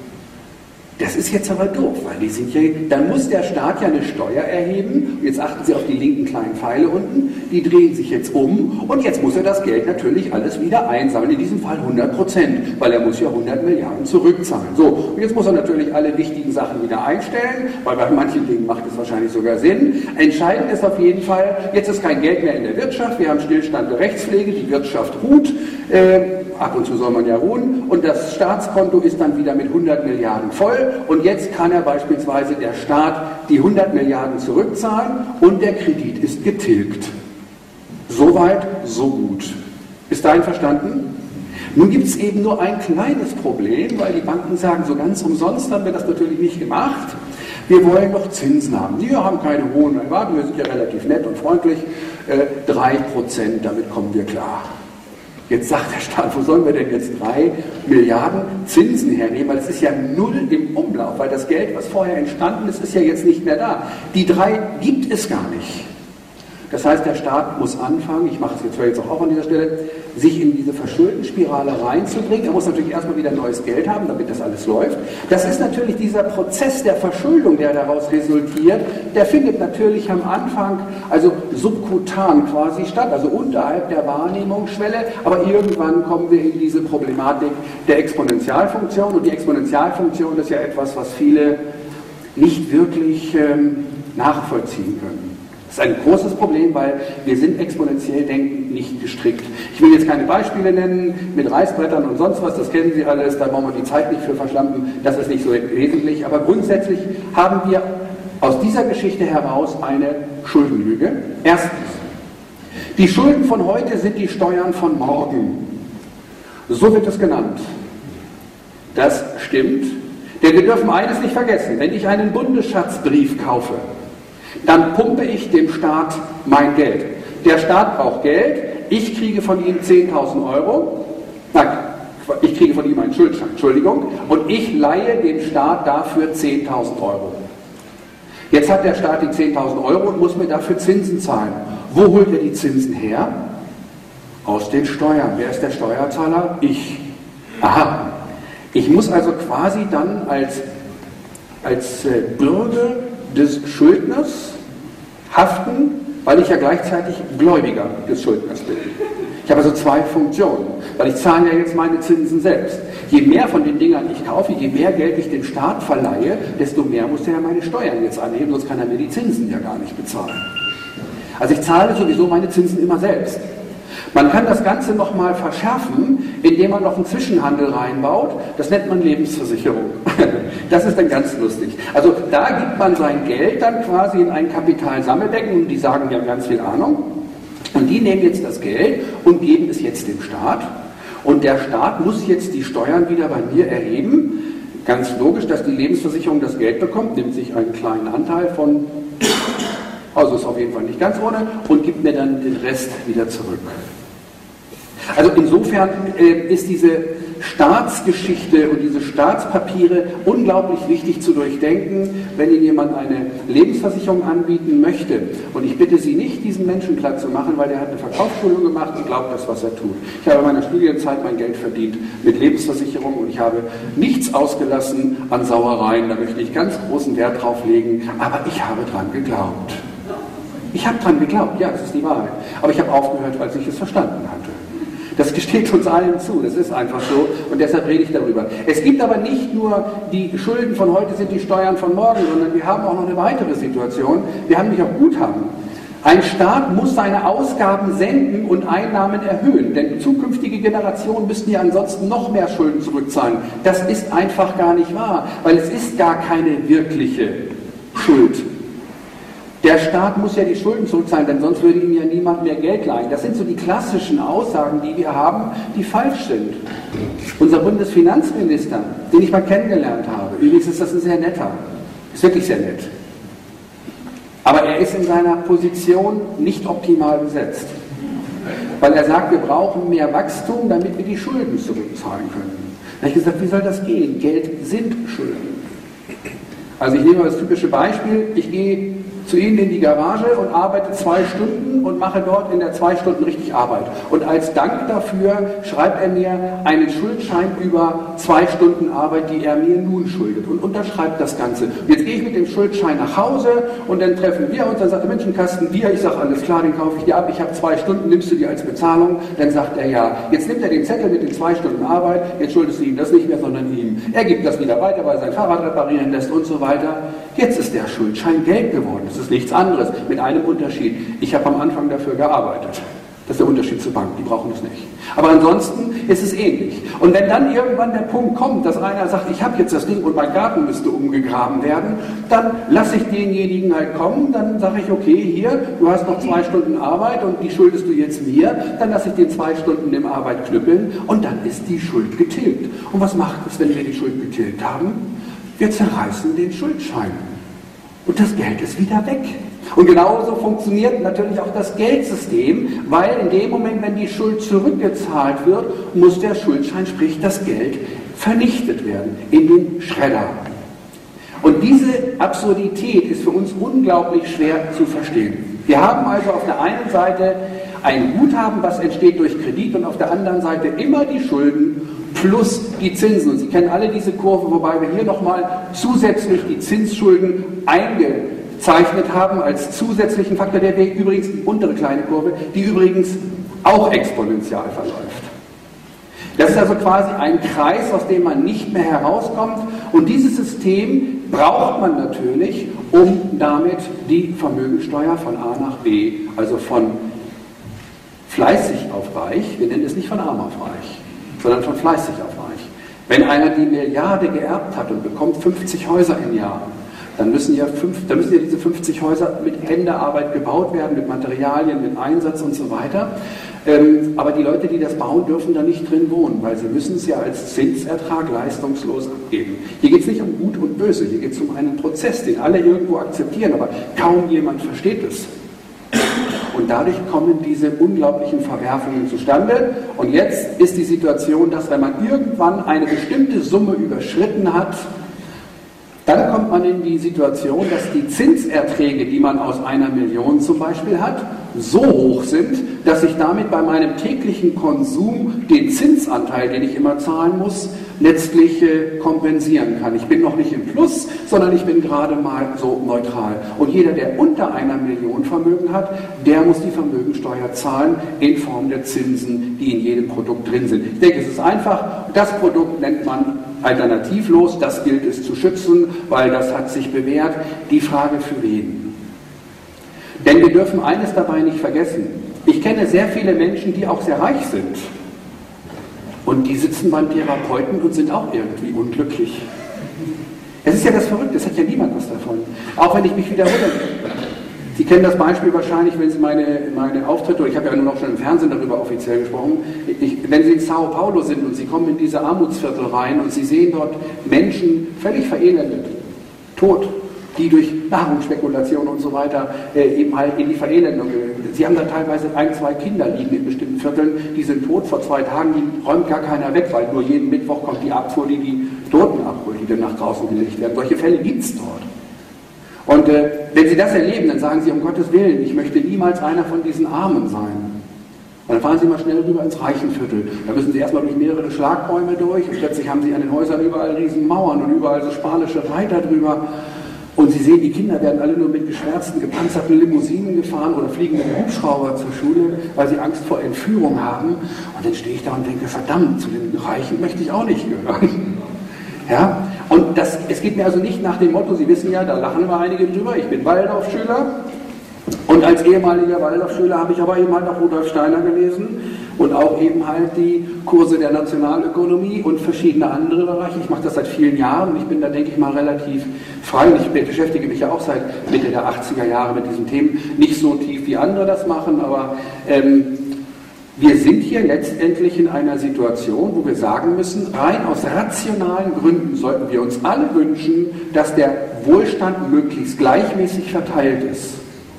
Das ist jetzt aber doof, weil die sind ja, dann muss der Staat ja eine Steuer erheben. Jetzt achten Sie auf die linken kleinen Pfeile unten, die drehen sich jetzt um und jetzt muss er das Geld natürlich alles wieder einsammeln, in diesem Fall hundert Prozent, weil er muss ja hundert Milliarden zurückzahlen. So, und jetzt muss er natürlich alle wichtigen Sachen wieder einstellen, weil bei manchen Dingen macht es wahrscheinlich sogar Sinn. Entscheidend ist auf jeden Fall, jetzt ist kein Geld mehr in der Wirtschaft, wir haben Stillstand der Rechtspflege, die Wirtschaft ruht, äh, ab und zu soll man ja ruhen, und das Staatskonto ist dann wieder mit hundert Milliarden voll. Und jetzt kann er beispielsweise der Staat die hundert Milliarden zurückzahlen und der Kredit ist getilgt. Soweit, so gut. Bis dahin verstanden? Nun gibt es eben nur ein kleines Problem, weil die Banken sagen, so ganz umsonst haben wir das natürlich nicht gemacht. Wir wollen noch Zinsen haben. Wir haben keine hohen Erwartungen, wir sind ja relativ nett und freundlich. Äh, drei Prozent, damit kommen wir klar. Jetzt sagt der Staat, wo sollen wir denn jetzt drei Milliarden Zinsen hernehmen? Weil es ist ja null im Umlauf, weil das Geld, was vorher entstanden ist, ist ja jetzt nicht mehr da. Die drei gibt es gar nicht. Das heißt, der Staat muss anfangen, ich mache es jetzt, höre jetzt auch an dieser Stelle, sich in diese Verschuldenspirale reinzubringen. Er muss natürlich erstmal wieder neues Geld haben, damit das alles läuft. Das ist natürlich dieser Prozess der Verschuldung, der daraus resultiert, der findet natürlich am Anfang, also subkutan quasi statt, also unterhalb der Wahrnehmungsschwelle, aber irgendwann kommen wir in diese Problematik der Exponentialfunktion, und die Exponentialfunktion ist ja etwas, was viele nicht wirklich ähm, nachvollziehen können. Das ist ein großes Problem, weil wir sind exponentiell denkend nicht gestrickt. Ich will jetzt keine Beispiele nennen mit Reißbrettern und sonst was, das kennen Sie alles, da brauchen wir die Zeit nicht für verschlampen, das ist nicht so wesentlich. Aber grundsätzlich haben wir aus dieser Geschichte heraus eine Schuldenlüge. Erstens, die Schulden von heute sind die Steuern von morgen. So wird es genannt. Das stimmt, denn wir dürfen eines nicht vergessen, wenn ich einen Bundesschatzbrief kaufe, dann pumpe ich dem Staat mein Geld. Der Staat braucht Geld, ich kriege von ihm zehntausend Euro, nein, ich kriege von ihm einen Schuldschein, Entschuldigung, und ich leihe dem Staat dafür zehntausend Euro. Jetzt hat der Staat die zehntausend Euro und muss mir dafür Zinsen zahlen. Wo holt er die Zinsen her? Aus den Steuern. Wer ist der Steuerzahler? Ich. Aha. Ich muss also quasi dann als, als äh, Bürger des Schuldners haften, weil ich ja gleichzeitig Gläubiger des Schuldners bin. Ich habe also zwei Funktionen, weil ich zahle ja jetzt meine Zinsen selbst. Je mehr von den Dingern ich kaufe, je mehr Geld ich dem Staat verleihe, desto mehr muss er ja meine Steuern jetzt anheben, sonst kann er mir die Zinsen ja gar nicht bezahlen. Also ich zahle sowieso meine Zinsen immer selbst. Man kann das Ganze nochmal verschärfen, indem man noch einen Zwischenhandel reinbaut. Das nennt man Lebensversicherung. Das ist dann ganz lustig. Also da gibt man sein Geld dann quasi in ein Kapitalsammelbecken und die sagen, wir haben ganz viel Ahnung. Und die nehmen jetzt das Geld und geben es jetzt dem Staat. Und der Staat muss jetzt die Steuern wieder bei mir erheben. Ganz logisch, dass die Lebensversicherung das Geld bekommt, nimmt sich einen kleinen Anteil von, also ist auf jeden Fall nicht ganz ohne, und gibt mir dann den Rest wieder zurück. Also insofern äh, ist diese Staatsgeschichte und diese Staatspapiere unglaublich wichtig zu durchdenken, wenn Ihnen jemand eine Lebensversicherung anbieten möchte. Und ich bitte Sie nicht, diesen Menschen glatt zu machen, weil der hat eine Verkaufsschulung gemacht und glaubt das, was er tut. Ich habe in meiner Studienzeit mein Geld verdient mit Lebensversicherung und ich habe nichts ausgelassen an Sauereien. Da möchte ich ganz großen Wert drauf legen, aber ich habe dran geglaubt. Ich habe dran geglaubt, ja, das ist die Wahrheit. Aber ich habe aufgehört, als ich es verstanden hatte. Das gesteht uns allen zu, das ist einfach so und deshalb rede ich darüber. Es gibt aber nicht nur die Schulden von heute sind die Steuern von morgen, sondern wir haben auch noch eine weitere Situation. Wir haben nämlich auch Guthaben. Ein Staat muss seine Ausgaben senken und Einnahmen erhöhen, denn zukünftige Generationen müssten ja ansonsten noch mehr Schulden zurückzahlen. Das ist einfach gar nicht wahr, weil es ist gar keine wirkliche Schuld. Der Staat muss ja die Schulden zurückzahlen, denn sonst würde ihm ja niemand mehr Geld leihen. Das sind so die klassischen Aussagen, die wir haben, die falsch sind. Unser Bundesfinanzminister, den ich mal kennengelernt habe, übrigens ist das ein sehr netter, ist wirklich sehr nett. Aber er ist in seiner Position nicht optimal besetzt. Weil er sagt, wir brauchen mehr Wachstum, damit wir die Schulden zurückzahlen können. Da habe ich gesagt, wie soll das gehen? Geld sind Schulden. Also ich nehme mal das typische Beispiel, ich gehe zu Ihnen in die Garage und arbeite zwei Stunden und mache dort in der zwei Stunden richtig Arbeit. Und als Dank dafür schreibt er mir einen Schuldschein über zwei Stunden Arbeit, die er mir nun schuldet und unterschreibt das Ganze. Und jetzt gehe ich mit dem Schuldschein nach Hause und dann treffen wir uns, dann sagt der Menschenkasten, wir, ich sage, alles klar, den kaufe ich dir ab, ich habe zwei Stunden, nimmst du die als Bezahlung? Dann sagt er ja. Jetzt nimmt er den Zettel mit den zwei Stunden Arbeit, jetzt schuldest du ihm das nicht mehr, sondern ihm. Er gibt das wieder weiter, weil er sein Fahrrad reparieren lässt und so weiter. Jetzt ist der Schuldschein Geld geworden. Das ist nichts anderes, mit einem Unterschied. Ich habe am Anfang dafür gearbeitet. Das ist der Unterschied zur Bank, die brauchen es nicht. Aber ansonsten ist es ähnlich. Und wenn dann irgendwann der Punkt kommt, dass einer sagt, ich habe jetzt das Ding und mein Garten müsste umgegraben werden, dann lasse ich denjenigen halt kommen, dann sage ich, okay, hier, du hast noch zwei Stunden Arbeit und die schuldest du jetzt mir, dann lasse ich den zwei Stunden im Arbeit knüppeln und dann ist die Schuld getilgt. Und was macht es, wenn wir die Schuld getilgt haben? Wir zerreißen den Schuldschein. Und das Geld ist wieder weg. Und genauso funktioniert natürlich auch das Geldsystem, weil in dem Moment, wenn die Schuld zurückgezahlt wird, muss der Schuldschein, sprich das Geld, vernichtet werden in den Schredder. Und diese Absurdität ist für uns unglaublich schwer zu verstehen. Wir haben also auf der einen Seite ein Guthaben, was entsteht durch Kredit, und auf der anderen Seite immer die Schulden plus die Zinsen. Und Sie kennen alle diese Kurve, wobei wir hier nochmal zusätzlich die Zinsschulden eingezeichnet haben als zusätzlichen Faktor, der Weg übrigens die untere kleine Kurve, die übrigens auch exponentiell verläuft. Das ist also quasi ein Kreis, aus dem man nicht mehr herauskommt. Und dieses System braucht man natürlich, um damit die Vermögensteuer von A nach B, also von fleißig auf reich, wir nennen es nicht von arm auf reich, sondern von fleißig auf reich. Wenn einer die Milliarde geerbt hat und bekommt fünfzig Häuser im Jahr, dann müssen ja, fünf, dann müssen ja diese fünfzig Häuser mit Händearbeit gebaut werden, mit Materialien, mit Einsatz und so weiter. Ähm, aber die Leute, die das bauen, dürfen da nicht drin wohnen, weil sie müssen es ja als Zinsertrag leistungslos abgeben. Hier geht es nicht um Gut und Böse, hier geht es um einen Prozess, den alle irgendwo akzeptieren, aber kaum jemand versteht es. Und Und dadurch kommen diese unglaublichen Verwerfungen zustande. Und jetzt ist die Situation, dass wenn man irgendwann eine bestimmte Summe überschritten hat, dann kommt man in die Situation, dass die Zinserträge, die man aus einer Million zum Beispiel hat, so hoch sind, dass ich damit bei meinem täglichen Konsum den Zinsanteil, den ich immer zahlen muss, letztlich äh, kompensieren kann. Ich bin noch nicht im Plus, sondern ich bin gerade mal so neutral. Und jeder, der unter einer Million Vermögen hat, der muss die Vermögensteuer zahlen in Form der Zinsen, die in jedem Produkt drin sind. Ich denke, es ist einfach. Das Produkt nennt man alternativlos. Das gilt es zu schützen, weil das hat sich bewährt. Die Frage für wen? Denn wir dürfen eines dabei nicht vergessen. Ich kenne sehr viele Menschen, die auch sehr reich sind. Und die sitzen beim Therapeuten und sind auch irgendwie unglücklich. Es ist ja das Verrückte, es hat ja niemand was davon. Auch wenn ich mich wiederhole. Sie kennen das Beispiel wahrscheinlich, wenn Sie meine, meine Auftritte, ich habe ja nur noch schon im Fernsehen darüber offiziell gesprochen, ich, wenn Sie in Sao Paulo sind und Sie kommen in diese Armutsviertel rein und Sie sehen dort Menschen völlig verelendet, tot, die durch Nahrungsspekulation und so weiter äh, eben halt in die Verelendung gehen. Sie haben da teilweise ein, zwei Kinder liegen in bestimmten Vierteln, die sind tot vor zwei Tagen, die räumt gar keiner weg, weil nur jeden Mittwoch kommt die Abfuhr, die die Toten abholt, die dann nach draußen gelegt werden. Solche Fälle gibt es dort. Und äh, wenn Sie das erleben, dann sagen Sie, um Gottes Willen, ich möchte niemals einer von diesen Armen sein. Und dann fahren Sie mal schnell rüber ins Reichenviertel. Da müssen Sie erstmal durch mehrere Schlagbäume durch und plötzlich haben Sie an den Häusern überall riesen Mauern und überall so spanische Reiter drüber. Und Sie sehen, die Kinder werden alle nur mit geschwärzten, gepanzerten Limousinen gefahren oder fliegen mit einem Hubschrauber zur Schule, weil sie Angst vor Entführung haben. Und dann stehe ich da und denke, verdammt, zu den Reichen möchte ich auch nicht gehören. Ja? Und das, es geht mir also nicht nach dem Motto, Sie wissen ja, da lachen wir einige drüber, ich bin Waldorfschüler. Und als ehemaliger Waldorfschüler habe ich aber eben halt auch Rudolf Steiner gelesen und auch eben halt die Kurse der Nationalökonomie und verschiedene andere Bereiche. Ich mache das seit vielen Jahren und ich bin da, denke ich mal, relativ frei. Und ich beschäftige mich ja auch seit Mitte der achtziger Jahre mit diesen Themen. Nicht so tief, wie andere das machen, aber ähm, wir sind hier letztendlich in einer Situation, wo wir sagen müssen, rein aus rationalen Gründen sollten wir uns alle wünschen, dass der Wohlstand möglichst gleichmäßig verteilt ist.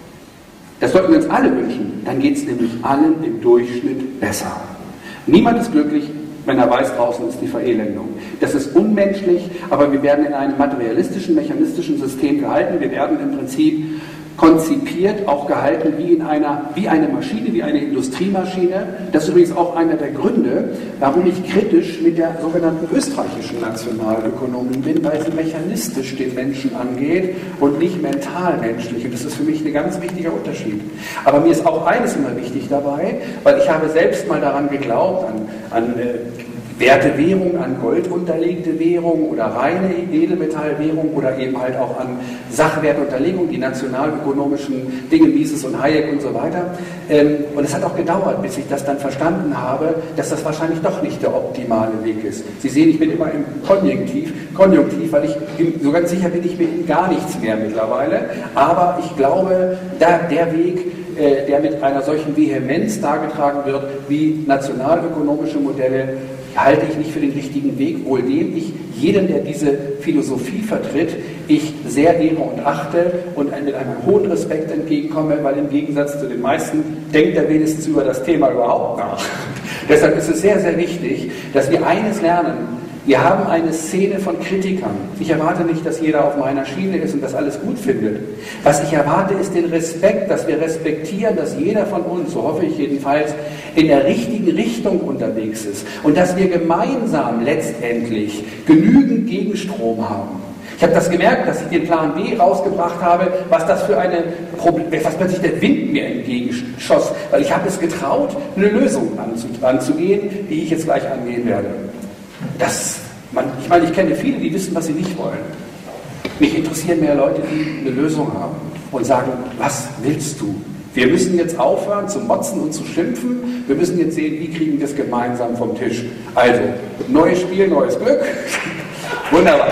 Das sollten wir uns alle wünschen. Dann geht es nämlich allen im Durchschnitt besser. Niemand ist glücklich, wenn er weiß, draußen ist die Verelendung. Das ist unmenschlich, aber wir werden in einem materialistischen, mechanistischen System gehalten. Wir werden im Prinzip konzipiert, auch gehalten wie in einer, wie eine Maschine, wie eine Industriemaschine. Das ist übrigens auch einer der Gründe, warum ich kritisch mit der sogenannten österreichischen Nationalökonomie bin, weil sie mechanistisch den Menschen angeht und nicht mentalmenschlich. Und das ist für mich ein ganz wichtiger Unterschied. Aber mir ist auch eines immer wichtig dabei, weil ich habe selbst mal daran geglaubt, an, an äh, Wertewährung, an Gold unterlegte Währung oder reine Edelmetallwährung oder eben halt auch an Sachwertunterlegung, die nationalökonomischen Dinge, Mises und Hayek und so weiter. Und es hat auch gedauert, bis ich das dann verstanden habe, dass das wahrscheinlich doch nicht der optimale Weg ist. Sie sehen, ich bin immer im Konjunktiv, Konjunktiv, weil ich so ganz sicher bin ich mir in gar nichts mehr mittlerweile. Aber ich glaube, da der Weg, der mit einer solchen Vehemenz dargetragen wird, wie nationalökonomische Modelle, halte ich nicht für den richtigen Weg, wohl dem ich jedem, der diese Philosophie vertritt, ich sehr ehre und achte und mit einem hohen Respekt entgegenkomme, weil im Gegensatz zu den meisten denkt er wenigstens über das Thema überhaupt nach. Deshalb ist es sehr, sehr wichtig, dass wir eines lernen. Wir haben eine Szene von Kritikern. Ich erwarte nicht, dass jeder auf meiner Schiene ist und das alles gut findet. Was ich erwarte, ist den Respekt, dass wir respektieren, dass jeder von uns, so hoffe ich jedenfalls, in der richtigen Richtung unterwegs ist und dass wir gemeinsam letztendlich genügend Gegenstrom haben. Ich habe das gemerkt, dass ich den Plan B rausgebracht habe, was das für eine Problem, was plötzlich der Wind mir entgegenschoss, weil ich habe es getraut, eine Lösung anzugehen, die ich jetzt gleich angehen werde. Das, man, ich meine, ich kenne viele, die wissen, was sie nicht wollen. Mich interessieren mehr Leute, die eine Lösung haben und sagen, was willst du? Wir müssen jetzt aufhören zu motzen und zu schimpfen. Wir müssen jetzt sehen, wie kriegen wir es gemeinsam vom Tisch. Also, neues Spiel, neues Glück. Wunderbar.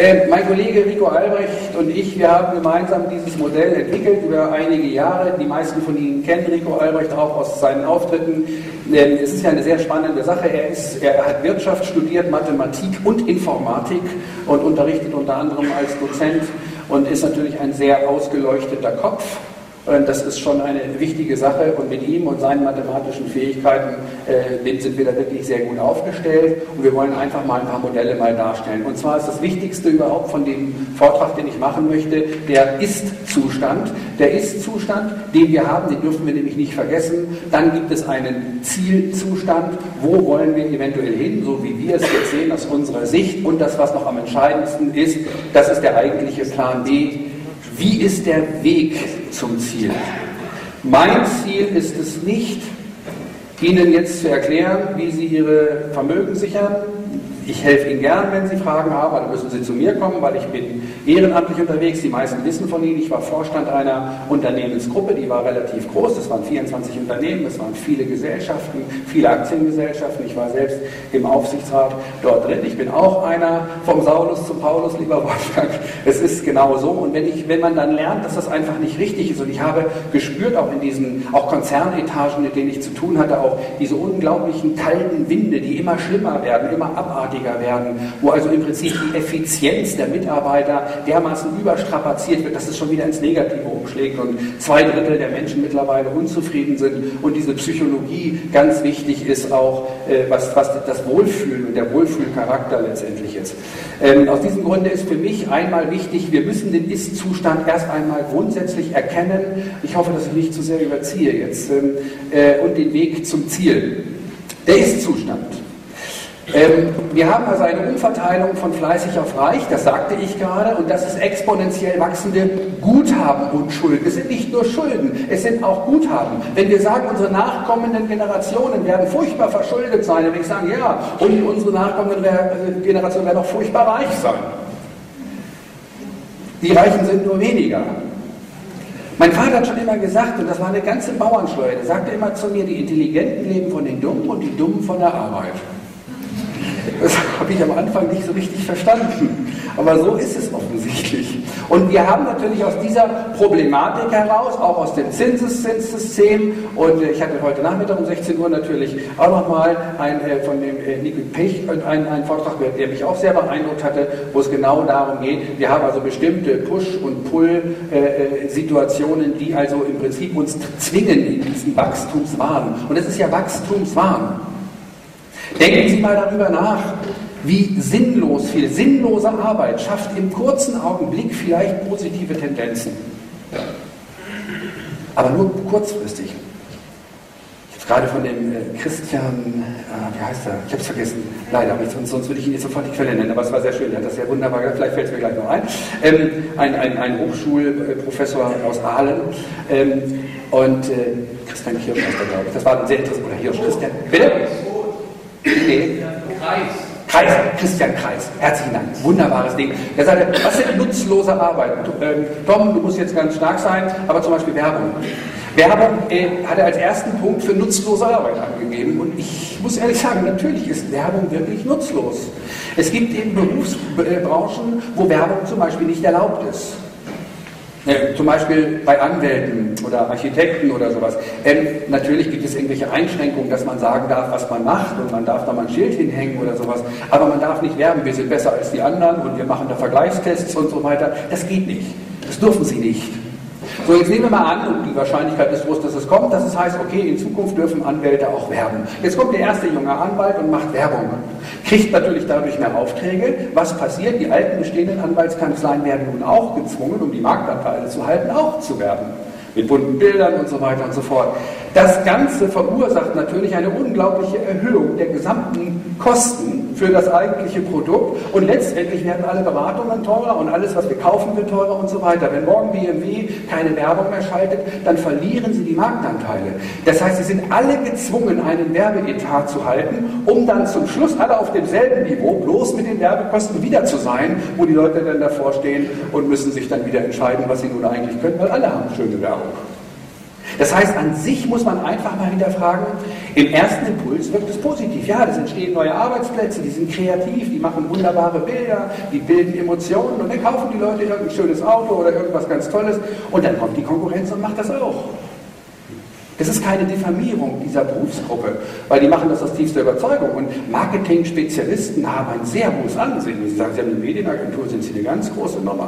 Äh, mein Kollege Rico Albrecht und ich, wir haben gemeinsam dieses Modell entwickelt über einige Jahre. Die meisten von Ihnen kennen Rico Albrecht auch aus seinen Auftritten. Ähm, es ist ja eine sehr spannende Sache. Er, ist, er hat Wirtschaft studiert, Mathematik und Informatik und unterrichtet unter anderem als Dozent und ist natürlich ein sehr ausgeleuchteter Kopf. Das ist schon eine wichtige Sache und mit ihm und seinen mathematischen Fähigkeiten äh, sind wir da wirklich sehr gut aufgestellt und wir wollen einfach mal ein paar Modelle mal darstellen. Und zwar ist das Wichtigste überhaupt von dem Vortrag, den ich machen möchte, der Ist-Zustand. Der Ist-Zustand, den wir haben, den dürfen wir nämlich nicht vergessen. Dann gibt es einen Zielzustand, wo wollen wir eventuell hin, so wie wir es jetzt sehen aus unserer Sicht. Und das, was noch am entscheidendsten ist, das ist der eigentliche Plan B. Wie ist der Weg zum Ziel? Mein Ziel ist es nicht, Ihnen jetzt zu erklären, wie Sie Ihre Vermögen sichern. Ich helfe Ihnen gern, wenn Sie Fragen haben, aber dann müssen Sie zu mir kommen, weil ich bin ehrenamtlich unterwegs. Die meisten wissen von Ihnen, ich war Vorstand einer Unternehmensgruppe, die war relativ groß. Das waren vierundzwanzig Unternehmen, es waren viele Gesellschaften, viele Aktiengesellschaften. Ich war selbst im Aufsichtsrat dort drin. Ich bin auch einer vom Saulus zum Paulus, lieber Wolfgang. Es ist genau so. Und wenn, ich, wenn man dann lernt, dass das einfach nicht richtig ist, und ich habe gespürt, auch in diesen auch Konzernetagen, mit denen ich zu tun hatte, auch diese unglaublichen kalten Winde, die immer schlimmer werden, immer abartiger werden, wo also im Prinzip die Effizienz der Mitarbeiter dermaßen überstrapaziert wird, dass es schon wieder ins Negative umschlägt und zwei Drittel der Menschen mittlerweile unzufrieden sind und diese Psychologie ganz wichtig ist auch, äh, was, was das Wohlfühlen und der Wohlfühlcharakter letztendlich ist. Ähm, aus diesem Grunde ist für mich einmal wichtig, wir müssen den Ist-Zustand erst einmal grundsätzlich erkennen. Ich hoffe, dass ich nicht zu sehr überziehe jetzt. Ähm, äh, und den Weg zum Ziel. Der Ist-Zustand. Ähm, wir haben also eine Umverteilung von fleißig auf reich, das sagte ich gerade, und das ist exponentiell wachsende Guthaben und Schulden. Es sind nicht nur Schulden, es sind auch Guthaben. Wenn wir sagen, unsere nachkommenden Generationen werden furchtbar verschuldet sein, dann würde ich sagen, ja, und unsere nachkommenden Generationen werden auch furchtbar reich sein. Die Reichen sind nur weniger. Mein Vater hat schon immer gesagt, und das war eine ganze Bauernschleue, der sagte immer zu mir, die Intelligenten leben von den Dummen und die Dummen von der Arbeit. Das habe ich am Anfang nicht so richtig verstanden. Aber so ist es offensichtlich. Und wir haben natürlich aus dieser Problematik heraus, auch aus dem Zinseszinssystem, und ich hatte heute Nachmittag um sechzehn Uhr natürlich auch nochmal ein, äh, von dem äh, Nico Pech einen, einen Vortrag, der mich auch sehr beeindruckt hatte, wo es genau darum geht, wir haben also bestimmte Push- und Pull-Situationen, äh, die also im Prinzip uns zwingen in diesen Wachstumswahn. Und es ist ja Wachstumswahn. Denken Sie mal darüber nach, wie sinnlos viel, sinnlose Arbeit schafft im kurzen Augenblick vielleicht positive Tendenzen. Aber nur kurzfristig. Ich habe gerade von dem äh, Christian, äh, wie heißt er? Ich habe es vergessen, leider, aber ich, sonst, sonst würde ich ihn jetzt sofort die Quelle nennen, aber es war sehr schön, er hat das sehr wunderbar gesagt, vielleicht fällt es mir gleich noch ein. Ähm, ein, ein, ein Hochschulprofessor aus Aalen. Ähm, und äh, Christian Kirsch heißt er, glaube ich. Das war ein sehr interessant, oder Hirsch, Christian. Bitte? Nee. Kreis. Kreis, Christian Kreis. Herzlichen Dank. Wunderbares Ding. Er sagte, was sind nutzlose Arbeit? Ähm, Tom, du musst jetzt ganz stark sein, aber zum Beispiel Werbung. Werbung äh, hat er als ersten Punkt für nutzlose Arbeit angegeben. Und ich muss ehrlich sagen, natürlich ist Werbung wirklich nutzlos. Es gibt eben Berufsbranchen, wo Werbung zum Beispiel nicht erlaubt ist. Ja, zum Beispiel bei Anwälten oder Architekten oder sowas. Ähm, natürlich gibt es irgendwelche Einschränkungen, dass man sagen darf, was man macht, und man darf da mal ein Schild hinhängen oder sowas. Aber man darf nicht werben, wir sind besser als die anderen und wir machen da Vergleichstests und so weiter. Das geht nicht. Das dürfen sie nicht. So, jetzt nehmen wir mal an, und die Wahrscheinlichkeit ist groß, dass es kommt, dass es heißt, okay, in Zukunft dürfen Anwälte auch werben. Jetzt kommt der erste junge Anwalt und macht Werbung. Kriegt natürlich dadurch mehr Aufträge. Was passiert? Die alten bestehenden Anwaltskanzleien werden nun auch gezwungen, um die Marktanteile zu halten, auch zu werben. Mit bunten Bildern und so weiter und so fort. Das Ganze verursacht natürlich eine unglaubliche Erhöhung der gesamten Kosten für das eigentliche Produkt, und letztendlich werden alle Beratungen teurer und alles, was wir kaufen, wird teurer und so weiter. Wenn morgen B M W keine Werbung mehr schaltet, dann verlieren sie die Marktanteile. Das heißt, sie sind alle gezwungen, einen Werbeetat zu halten, um dann zum Schluss alle auf demselben Niveau, bloß mit den Werbekosten wieder zu sein, wo die Leute dann davor stehen und müssen sich dann wieder entscheiden, was sie nun eigentlich können, weil alle haben schöne Werbung. Das heißt, an sich muss man einfach mal hinterfragen, im ersten Impuls wirkt es positiv. Ja, es entstehen neue Arbeitsplätze, die sind kreativ, die machen wunderbare Bilder, die bilden Emotionen und dann kaufen die Leute irgendein schönes Auto oder irgendwas ganz Tolles und dann kommt die Konkurrenz und macht das auch. Das ist keine Diffamierung dieser Berufsgruppe, weil die machen das aus tiefster Überzeugung und Marketing-Spezialisten haben ein sehr hohes Ansehen. Wenn sie sagen, sie haben eine Medienagentur, sind sie eine ganz große Nummer.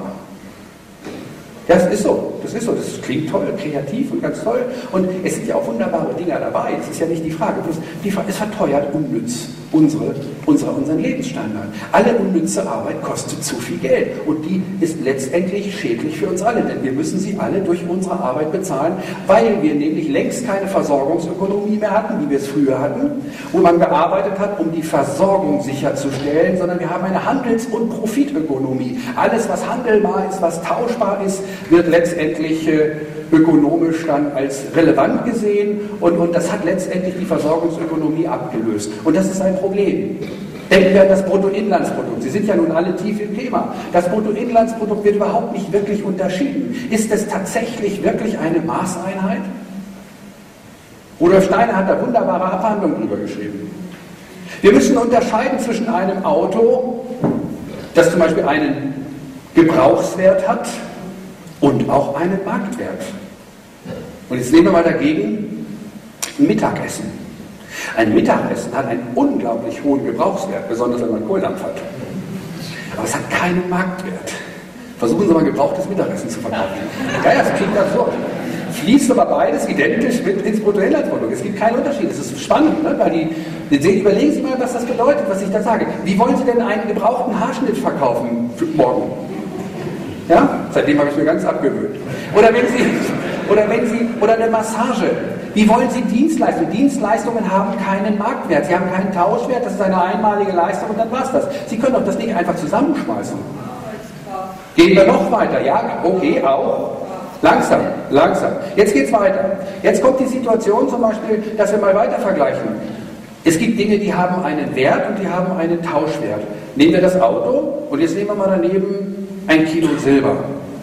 Ja, das ist so, das ist so, das klingt toll, kreativ und ganz toll und es sind ja auch wunderbare Dinger dabei, das ist ja nicht die Frage, die Frage es verteuert unnütz unsere, unsere, unseren Lebensstandard. Alle unnütze Arbeit kostet zu viel Geld und die ist letztendlich schädlich für uns alle, denn wir müssen sie alle durch unsere Arbeit bezahlen, weil wir nämlich längst keine Versorgungsökonomie mehr hatten, wie wir es früher hatten, wo man gearbeitet hat, um die Versorgung sicherzustellen, sondern wir haben eine Handels- und Profitökonomie. Alles, was handelbar ist, was tauschbar ist, wird letztendlich äh, ökonomisch dann als relevant gesehen und, und das hat letztendlich die Versorgungsökonomie abgelöst. Und das ist ein Problem. Denken wir an das Bruttoinlandsprodukt. Sie sind ja nun alle tief im Thema. Das Bruttoinlandsprodukt wird überhaupt nicht wirklich unterschieden. Ist es tatsächlich wirklich eine Maßeinheit? Rudolf Steiner hat da wunderbare Abhandlungen drüber geschrieben. Wir müssen unterscheiden zwischen einem Auto, das zum Beispiel einen Gebrauchswert hat, und auch einen Marktwert. Und jetzt nehmen wir mal dagegen ein Mittagessen. Ein Mittagessen hat einen unglaublich hohen Gebrauchswert, besonders wenn man Kohldampf hat. Aber es hat keinen Marktwert. Versuchen Sie mal gebrauchtes Mittagessen zu verkaufen. Ja, ja, das klingt absurd. Fließt aber beides identisch mit ins Bruttoinlandsprodukt. Es gibt keinen Unterschied. Das ist spannend, ne? Weil die, die, überlegen Sie mal, was das bedeutet, was ich da sage. Wie wollen Sie denn einen gebrauchten Haarschnitt verkaufen für morgen? Ja, seitdem habe ich mir ganz abgewöhnt. Oder wenn Sie, oder wenn Sie, oder eine Massage. Wie wollen Sie Dienstleistungen? Dienstleistungen haben keinen Marktwert. Sie haben keinen Tauschwert. Das ist eine einmalige Leistung und dann war's das. Sie können doch das Ding einfach zusammenschmeißen. Gehen wir noch weiter. Ja, okay, auch. Langsam, langsam. Jetzt geht's weiter. Jetzt kommt die Situation zum Beispiel, dass wir mal weiter vergleichen. Es gibt Dinge, die haben einen Wert und die haben einen Tauschwert. Nehmen wir das Auto und jetzt nehmen wir mal daneben ein Kilo Silber.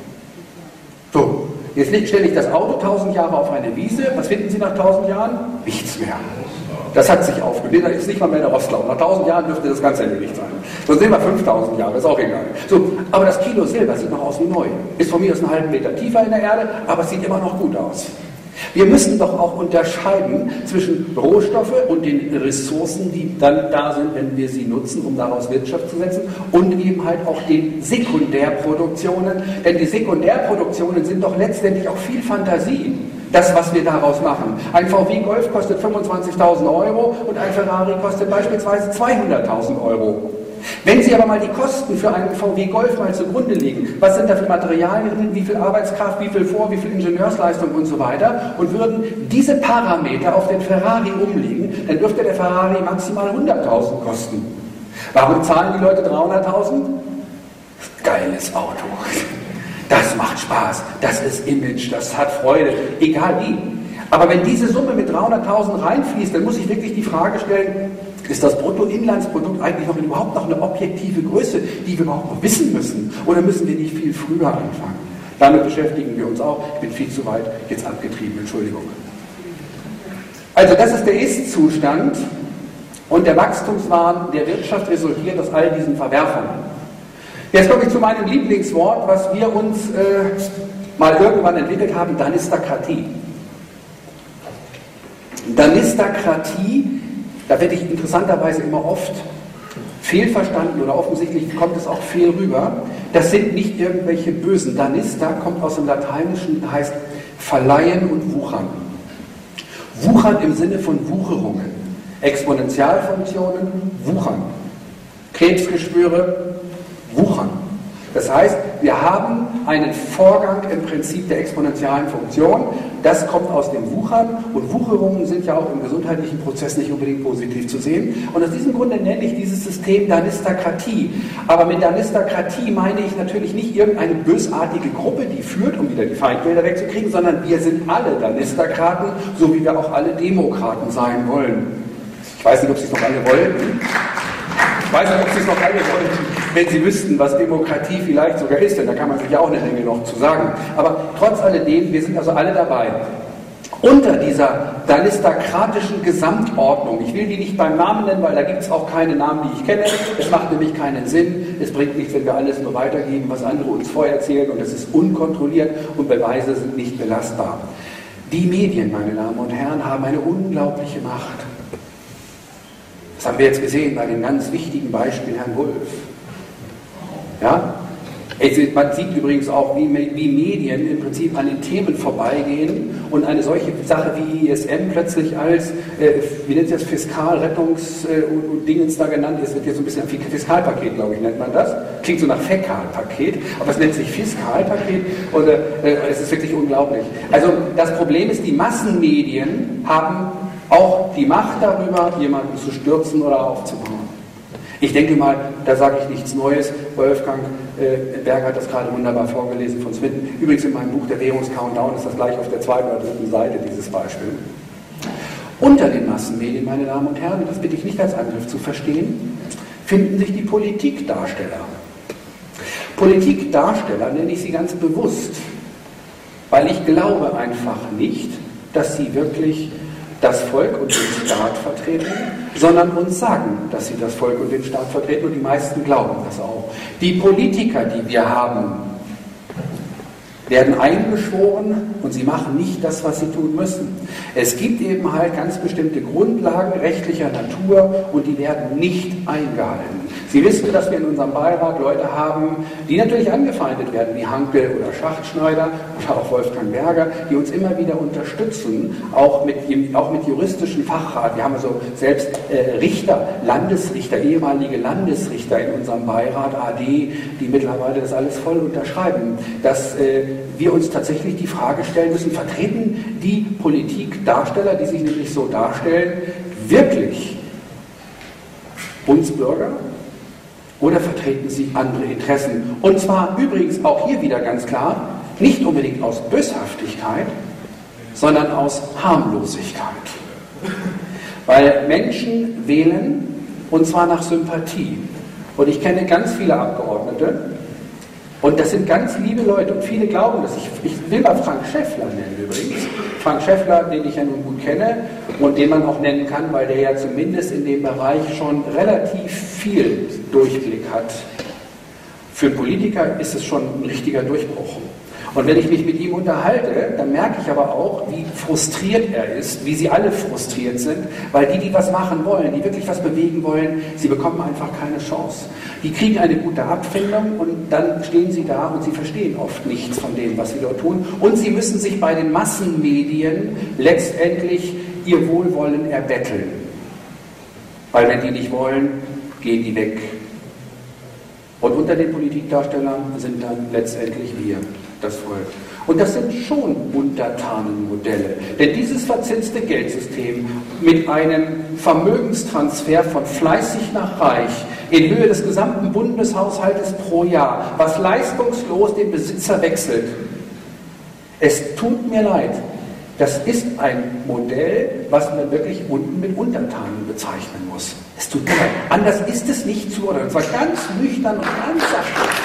So, jetzt stelle ich das Auto tausend Jahre auf eine Wiese. Was finden Sie nach tausend Jahren? Nichts mehr. Das hat sich aufgelöst. Das ist nicht mal mehr der Rostlauf. Nach tausend Jahren dürfte das Ganze erledigt sein. Sonst nehmen wir fünftausend Jahre, ist auch egal. So, aber das Kilo Silber sieht noch aus wie neu. Ist von mir aus einen halben Meter tiefer in der Erde, aber es sieht immer noch gut aus. Wir müssen doch auch unterscheiden zwischen Rohstoffe und den Ressourcen, die dann da sind, wenn wir sie nutzen, um daraus Wirtschaft zu setzen, und eben halt auch den Sekundärproduktionen. Denn die Sekundärproduktionen sind doch letztendlich auch viel Fantasie. Das, was wir daraus machen. Ein V W Golf kostet fünfundzwanzigtausend Euro und ein Ferrari kostet beispielsweise zweihunderttausend Euro. Wenn Sie aber mal die Kosten für einen V W Golf mal zugrunde legen, was sind da für Materialien drin, wie viel Arbeitskraft, wie viel Vor-, wie viel Ingenieursleistung und so weiter, und würden diese Parameter auf den Ferrari umlegen, dann dürfte der Ferrari maximal hunderttausend kosten. Warum zahlen die Leute dreihunderttausend? Geiles Auto. Das macht Spaß, das ist Image, das hat Freude, egal wie. Aber wenn diese Summe mit dreihunderttausend reinfließt, dann muss ich wirklich die Frage stellen, ist das Bruttoinlandsprodukt eigentlich noch überhaupt noch eine objektive Größe, die wir überhaupt noch wissen müssen? Oder müssen wir nicht viel früher anfangen? Damit beschäftigen wir uns auch. Ich bin viel zu weit jetzt abgetrieben, Entschuldigung. Also das ist der Ist-Zustand und der Wachstumswahn der Wirtschaft resultiert aus all diesen Verwerfungen. Jetzt komme ich zu meinem Lieblingswort, was wir uns äh, mal irgendwann entwickelt haben, Danistakratie. Danistakratie, da werde ich interessanterweise immer oft fehlverstanden oder offensichtlich kommt es auch fehl rüber. Das sind nicht irgendwelche Bösen. Danista kommt aus dem Lateinischen, heißt verleihen und wuchern. Wuchern im Sinne von Wucherungen. Exponentialfunktionen, wuchern. Krebsgeschwüre, wuchern. Das heißt, wir haben einen Vorgang im Prinzip der exponentiellen Funktion, das kommt aus dem Wuchern und Wucherungen sind ja auch im gesundheitlichen Prozess nicht unbedingt positiv zu sehen. Und aus diesem Grunde nenne ich dieses System Danistakratie. Aber mit Danistakratie meine ich natürlich nicht irgendeine bösartige Gruppe, die führt, um wieder die Feindbilder wegzukriegen, sondern wir sind alle Danistakraten, so wie wir auch alle Demokraten sein wollen. Ich weiß nicht, ob Sie es noch alle wollten. Ich weiß nicht, ob Sie es noch alle wollten, wenn Sie wüssten, was Demokratie vielleicht sogar ist, denn da kann man sich ja auch eine Menge noch zu sagen. Aber trotz alledem, wir sind also alle dabei. unter dieser dallistokratischen Gesamtordnung, ich will die nicht beim Namen nennen, weil da gibt es auch keine Namen, die ich kenne, es macht nämlich keinen Sinn, es bringt nichts, wenn wir alles nur weitergeben, was andere uns vorher und es ist unkontrolliert und Beweise sind nicht belastbar. Die Medien, meine Damen und Herren, haben eine unglaubliche Macht. Das haben wir jetzt gesehen bei dem ganz wichtigen Beispiel Herrn Wulff. Ja? Man sieht übrigens auch, wie, wie Medien im Prinzip an den Themen vorbeigehen und eine solche Sache wie I S M plötzlich als, äh, wie nennt sich das, Fiskalrettungs- äh, und Dingens da genannt, es wird jetzt so ein bisschen ein Fiskalpaket, glaube ich, nennt man das. Klingt so nach Fäkalpaket, aber es nennt sich Fiskalpaket und äh, es ist wirklich unglaublich. Also das Problem ist, die Massenmedien haben auch die Macht darüber, jemanden zu stürzen oder aufzubauen. Ich denke mal, da sage ich nichts Neues. Wolfgang äh, Berger hat das gerade wunderbar vorgelesen von Swinton. Übrigens in meinem Buch Der Währungscountdown ist das gleich auf der zweiten oder dritten Seite, dieses Beispiel. Unter den Massenmedien, meine Damen und Herren, das bitte ich nicht als Angriff zu verstehen, finden sich die Politikdarsteller. Politikdarsteller nenne ich sie ganz bewusst, weil ich glaube einfach nicht, dass sie wirklich das Volk und den Staat vertreten, sondern uns sagen, dass sie das Volk und den Staat vertreten und die meisten glauben das auch. Die Politiker, die wir haben, werden eingeschworen und sie machen nicht das, was sie tun müssen. Es gibt eben halt ganz bestimmte Grundlagen rechtlicher Natur und die werden nicht eingehalten. Sie wissen, dass wir in unserem Beirat Leute haben, die natürlich angefeindet werden, wie Hanke oder Schachtschneider oder auch Wolfgang Berger, die uns immer wieder unterstützen, auch mit, auch mit juristischen Fachrat. Wir haben also selbst äh, Richter, Landesrichter, ehemalige Landesrichter in unserem Beirat, A D, die mittlerweile das alles voll unterschreiben, dass äh, wir uns tatsächlich die Frage stellen müssen, vertreten die Politikdarsteller, die sich nämlich so darstellen, wirklich uns Bürger? Oder vertreten sie andere Interessen? Und zwar übrigens auch hier wieder ganz klar, nicht unbedingt aus Böshaftigkeit, sondern aus Harmlosigkeit. Weil Menschen wählen, und zwar nach Sympathie. Und ich kenne ganz viele Abgeordnete, und das sind ganz liebe Leute, und viele glauben das. Ich, ich will mal Frank Schäffler nennen übrigens. Frank Schäffler, den ich ja nun gut kenne und den man auch nennen kann, weil der ja zumindest in dem Bereich schon relativ viel Durchblick hat. Für einen Politiker ist es schon ein richtiger Durchbruch. Und wenn ich mich mit ihm unterhalte, dann merke ich aber auch, wie frustriert er ist, wie sie alle frustriert sind, weil die, die was machen wollen, die wirklich was bewegen wollen, sie bekommen einfach keine Chance. Die kriegen eine gute Abfindung und dann stehen sie da und sie verstehen oft nichts von dem, was sie dort tun. Und sie müssen sich bei den Massenmedien letztendlich ihr Wohlwollen erbetteln. Weil wenn die nicht wollen, gehen die weg. Und unter den Politikdarstellern sind dann letztendlich wir, das Volk. Und das sind schon Untertanenmodelle. Denn dieses verzinste Geldsystem mit einem Vermögenstransfer von fleißig nach reich in Höhe des gesamten Bundeshaushaltes pro Jahr, was leistungslos den Besitzer wechselt. Es tut mir leid. Das ist ein Modell, was man wirklich unten mit Untertanen bezeichnen muss. Es tut mir leid. Anders ist es nicht zu ordnen. Und zwar ganz nüchtern und ganz sachlich.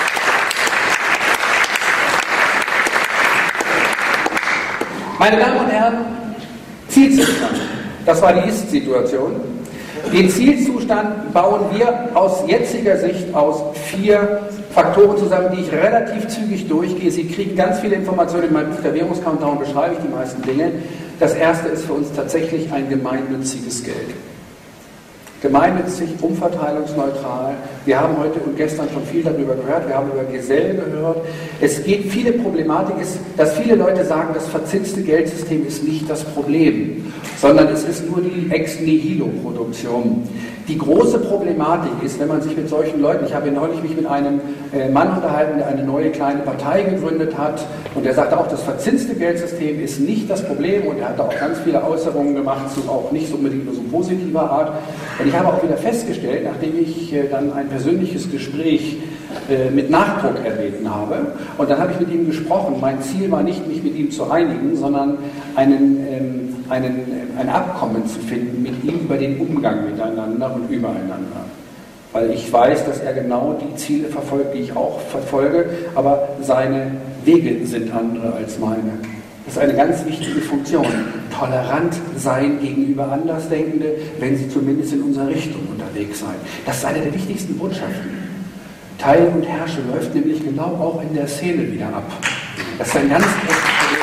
Meine Damen und Herren, Zielzustand. Das war die Ist-Situation. Den Zielzustand bauen wir aus jetziger Sicht aus vier Faktoren zusammen, die ich relativ zügig durchgehe. Sie kriegen ganz viele Informationen in meinem Buch Der Währungscountdown, beschreibe ich die meisten Dinge. Das erste ist für uns tatsächlich ein gemeinnütziges Geld. Gemeinnützig, umverteilungsneutral. Wir haben heute und gestern schon viel darüber gehört. Wir haben über Gesell gehört. Es geht, viele Problematik ist, dass viele Leute sagen, das verzinste Geldsystem ist nicht das Problem, sondern es ist nur die Ex-Nihilo-Produktion. Die große Problematik ist, wenn man sich mit solchen Leuten, ich habe neulich mich mit einem Mann unterhalten, der eine neue kleine Partei gegründet hat und der sagte auch, das verzinste Geldsystem ist nicht das Problem und er hat auch ganz viele Äußerungen gemacht, zu auch nicht unbedingt nur so positiver Art. Und ich habe auch wieder festgestellt, nachdem ich dann ein persönliches Gespräch mit Nachdruck erbeten habe und dann habe ich mit ihm gesprochen. Mein Ziel war nicht, mich mit ihm zu einigen, sondern einen, ähm, einen, ein Abkommen zu finden mit ihm über den Umgang miteinander und übereinander. Weil ich weiß, dass er genau die Ziele verfolgt, die ich auch verfolge, aber seine Wege sind andere als meine. Das ist eine ganz wichtige Funktion. Tolerant sein gegenüber Andersdenkende, wenn sie zumindest in unserer Richtung unterwegs sein. Das ist eine der wichtigsten Botschaften. Teil und Herrsche läuft nämlich genau auch in der Szene wieder ab. Das ist ein ganz großes Problem.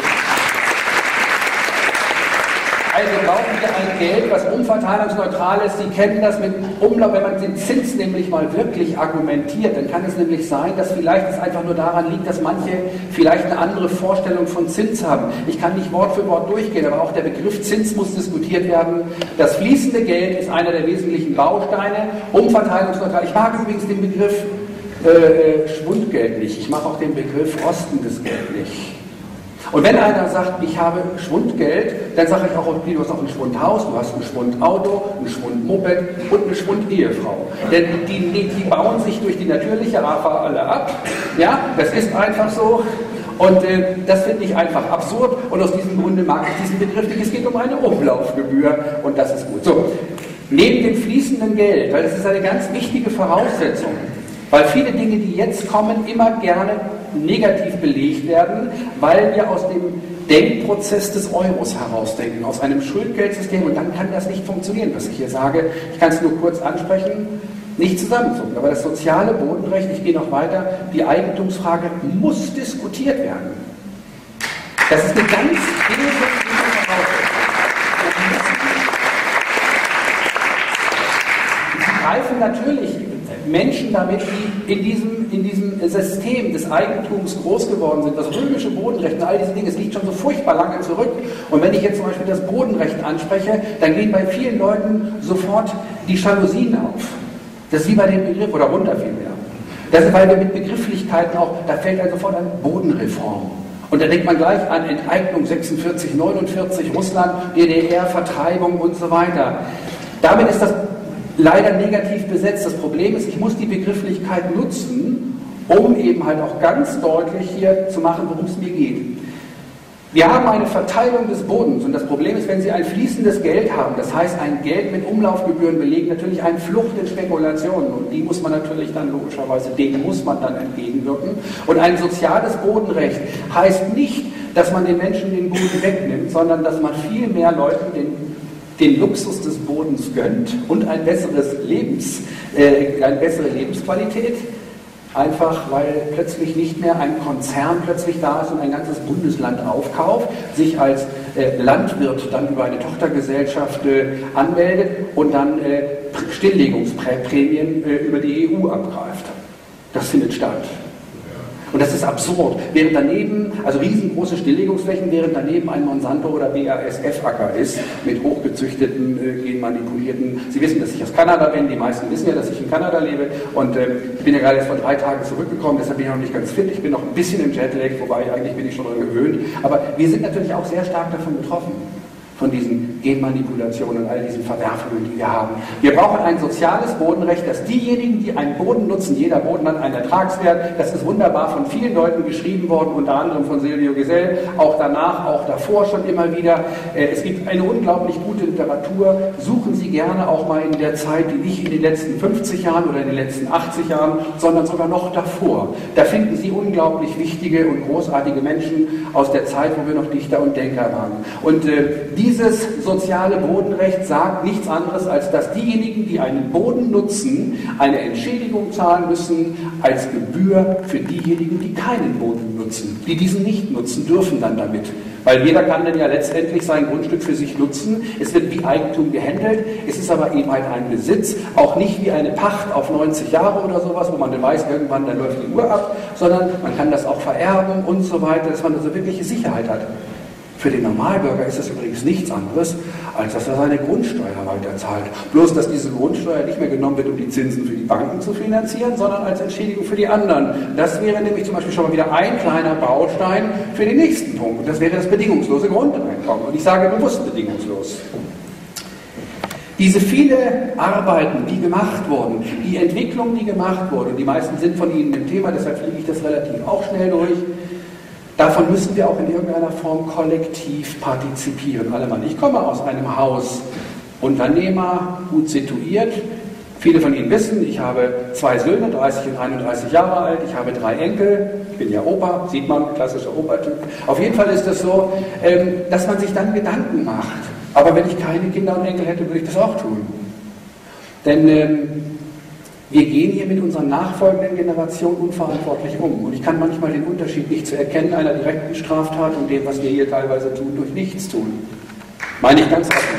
Also brauchen wir ein Geld, was umverteilungsneutral ist. Sie kennen das mit Umlauf, wenn man den Zins nämlich mal wirklich argumentiert, dann kann es nämlich sein, dass vielleicht es einfach nur daran liegt, dass manche vielleicht eine andere Vorstellung von Zins haben. Ich kann nicht Wort für Wort durchgehen, aber auch der Begriff Zins muss diskutiert werden. Das fließende Geld ist einer der wesentlichen Bausteine. Umverteilungsneutral. Ich mag übrigens den Begriff äh, Schwundgeld nicht. Ich mag auch den Begriff rostendes Geld nicht. Und wenn einer sagt, ich habe Schwundgeld, dann sage ich auch, okay, du hast auch ein Schwundhaus, du hast ein Schwundauto, ein Schwundmoped und eine Schwundehefrau. Denn die, die, die bauen sich durch die natürliche A F A alle ab. Ja, das ist einfach so. Und äh, das finde ich einfach absurd. Und aus diesem Grunde mag ich diesen Begriff nicht. Es geht um eine Umlaufgebühr und das ist gut. So, neben dem fließenden Geld, weil das ist eine ganz wichtige Voraussetzung, weil viele Dinge, die jetzt kommen, immer gerne negativ belegt werden, weil wir aus dem Denkprozess des Euros herausdenken, aus einem Schuldgeldsystem, und dann kann das nicht funktionieren, was ich hier sage. Ich kann es nur kurz ansprechen, nicht zusammenzucken, aber das soziale Bodenrecht, ich gehe noch weiter, die Eigentumsfrage muss diskutiert werden. Das ist eine ganz wesentliche Voraussetzung. Sie greifen natürlich Menschen damit, die in diesem, in diesem System des Eigentums groß geworden sind, das römische Bodenrecht und all diese Dinge, es liegt schon so furchtbar lange zurück. Und wenn ich jetzt zum Beispiel das Bodenrecht anspreche, dann gehen bei vielen Leuten sofort die Jalousien auf. Das ist wie bei dem Begriff, oder runter vielmehr. Das ist, weil wir mit Begrifflichkeiten auch, da fällt einem sofort an Bodenreform. Und da denkt man gleich an Enteignung sechsundvierzig, neunundvierzig, Russland, D D R, Vertreibung und so weiter. Damit ist das leider negativ besetzt. Das Problem ist, ich muss die Begrifflichkeit nutzen, um eben halt auch ganz deutlich hier zu machen, worum es mir geht. Wir haben eine Verteilung des Bodens und das Problem ist, wenn Sie ein fließendes Geld haben, das heißt ein Geld mit Umlaufgebühren belegt, natürlich eine Flucht in Spekulationen, und die muss man natürlich dann logischerweise, denen muss man dann entgegenwirken. Und ein soziales Bodenrecht heißt nicht, dass man den Menschen den Boden wegnimmt, sondern dass man viel mehr Leuten den den Luxus des Bodens gönnt und ein besseres Lebens, äh, eine bessere Lebensqualität, einfach weil plötzlich nicht mehr ein Konzern plötzlich da ist und ein ganzes Bundesland aufkauft, sich als äh, Landwirt dann über eine Tochtergesellschaft äh, anmeldet und dann äh, Stilllegungsprämien äh, über die E U abgreift. Das findet statt. Und das ist absurd. Während daneben, also riesengroße Stilllegungsflächen, während daneben ein Monsanto- oder B A S F-Acker ist, mit hochgezüchteten, äh, genmanipulierten. Sie wissen, dass ich aus Kanada bin, die meisten wissen ja, dass ich in Kanada lebe. Und äh, ich bin ja gerade erst vor drei Tagen zurückgekommen, deshalb bin ich noch nicht ganz fit. Ich bin noch ein bisschen im Jetlag, wobei eigentlich bin ich schon daran gewöhnt. Aber wir sind natürlich auch sehr stark davon betroffen, von diesen Genmanipulationen und all diesen Verwerfungen, die wir haben. Wir brauchen ein soziales Bodenrecht, dass diejenigen, die einen Boden nutzen, jeder Boden hat einen Ertragswert, das ist wunderbar von vielen Leuten geschrieben worden, unter anderem von Silvio Gesell, auch danach, auch davor schon immer wieder. Es gibt eine unglaublich gute Literatur, suchen Sie gerne auch mal in der Zeit, die nicht in den letzten fünfzig Jahren oder in den letzten achtzig Jahren, sondern sogar noch davor. Da finden Sie unglaublich wichtige und großartige Menschen aus der Zeit, wo wir noch Dichter und Denker waren. Und äh, die Dieses soziale Bodenrecht sagt nichts anderes, als dass diejenigen, die einen Boden nutzen, eine Entschädigung zahlen müssen als Gebühr für diejenigen, die keinen Boden nutzen. Die diesen nicht nutzen, dürfen dann damit. Weil jeder kann dann ja letztendlich sein Grundstück für sich nutzen. Es wird wie Eigentum gehandelt. Es ist aber eben halt ein Besitz, auch nicht wie eine Pacht auf neunzig Jahre oder sowas, wo man dann weiß, irgendwann dann läuft die Uhr ab, sondern man kann das auch vererben und so weiter, dass man also wirkliche Sicherheit hat. Für den Normalbürger ist das übrigens nichts anderes, als dass er seine Grundsteuer weiterzahlt. Bloß, dass diese Grundsteuer nicht mehr genommen wird, um die Zinsen für die Banken zu finanzieren, sondern als Entschädigung für die anderen. Das wäre nämlich zum Beispiel schon mal wieder ein kleiner Baustein für den nächsten Punkt. Und das wäre das bedingungslose Grundeinkommen. Und ich sage bewusst bedingungslos. Diese viele Arbeiten, die gemacht wurden, die Entwicklung, die gemacht wurde, und die meisten sind von Ihnen im Thema, deshalb fliege ich das relativ auch schnell durch, davon müssen wir auch in irgendeiner Form kollektiv partizipieren. Alle Mann. Ich komme aus einem Haus, Unternehmer, gut situiert, Viele von Ihnen wissen, ich habe zwei Söhne, dreißig und einunddreißig Jahre alt, ich habe drei Enkel, ich bin ja Opa, sieht man, klassischer Opa-Typ. Auf jeden Fall ist das so, dass man sich dann Gedanken macht. Aber wenn ich keine Kinder und Enkel hätte, würde ich das auch tun. Denn wir gehen hier mit unseren nachfolgenden Generationen unverantwortlich um. Und ich kann manchmal den Unterschied nicht zu erkennen einer direkten Straftat und dem, was wir hier teilweise tun, durch nichts tun. Meine ich ganz offen.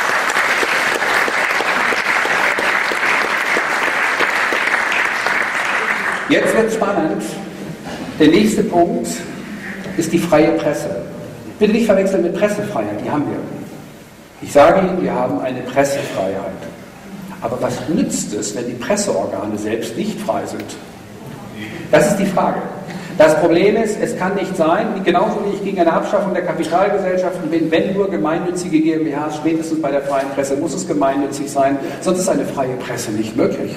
Jetzt wird es spannend. Der nächste Punkt ist die freie Presse. Bitte nicht verwechseln mit Pressefreiheit, die haben wir. Ich sage Ihnen, wir haben eine Pressefreiheit. Aber was nützt es, wenn die Presseorgane selbst nicht frei sind? Das ist die Frage. Das Problem ist, es kann nicht sein, genauso wie ich gegen eine Abschaffung der Kapitalgesellschaften bin, wenn nur gemeinnützige GmbHs, spätestens bei der freien Presse muss es gemeinnützig sein, sonst ist eine freie Presse nicht möglich.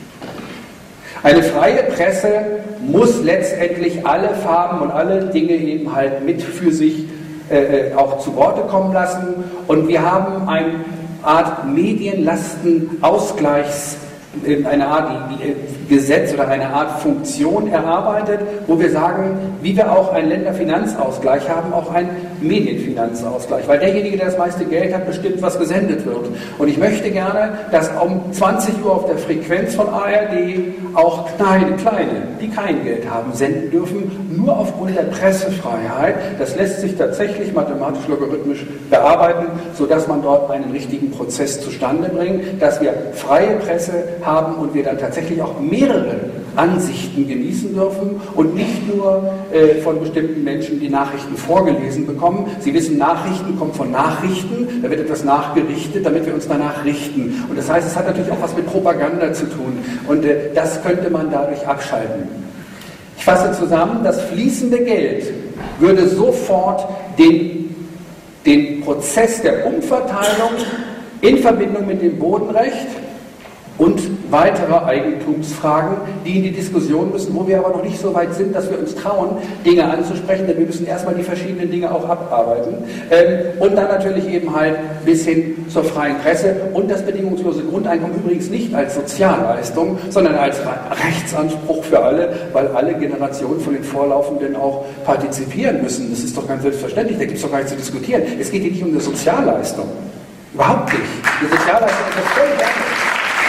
Eine freie Presse muss letztendlich alle Farben und alle Dinge eben halt mit für sich äh, auch zu Worte kommen lassen. Und wir haben eine Art Medienlastenausgleichs, eine Art Gesetz oder eine Art Funktion erarbeitet, wo wir sagen, wie wir auch einen Länderfinanzausgleich haben, auch einen Medienfinanzausgleich. Weil derjenige, der das meiste Geld hat, bestimmt, was gesendet wird. Und ich möchte gerne, dass um zwanzig Uhr auf der Frequenz von A R D auch kleine, kleine, die kein Geld haben, senden dürfen, nur aufgrund der Pressefreiheit. Das lässt sich tatsächlich mathematisch-logarithmisch bearbeiten, sodass man dort einen richtigen Prozess zustande bringt, dass wir freie Presse haben und wir dann tatsächlich auch mehrere Ansichten genießen dürfen und nicht nur äh, von bestimmten Menschen die Nachrichten vorgelesen bekommen. Sie wissen, Nachrichten kommen von Nachrichten, da wird etwas nachgerichtet, damit wir uns danach richten. Und das heißt, es hat natürlich auch was mit Propaganda zu tun. Und äh, das könnte man dadurch abschalten. Ich fasse zusammen, das fließende Geld würde sofort den, den Prozess der Umverteilung in Verbindung mit dem Bodenrecht und weitere Eigentumsfragen, die in die Diskussion müssen, wo wir aber noch nicht so weit sind, dass wir uns trauen, Dinge anzusprechen, denn wir müssen erstmal die verschiedenen Dinge auch abarbeiten. Und dann natürlich eben halt bis hin zur freien Presse und das bedingungslose Grundeinkommen übrigens nicht als Sozialleistung, sondern als Rechtsanspruch für alle, weil alle Generationen von den Vorlaufenden auch partizipieren müssen. Das ist doch ganz selbstverständlich, da gibt es doch gar nicht zu diskutieren. Es geht hier nicht um eine Sozialleistung. Überhaupt nicht. Die Sozialleistung ist das völlig anders.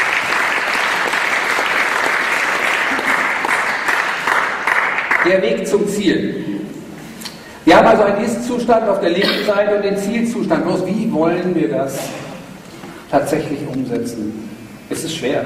Der Weg zum Ziel. Wir haben also einen Ist-Zustand auf der linken Seite und den Zielzustand. Bloß wie wollen wir das tatsächlich umsetzen? Es ist schwer.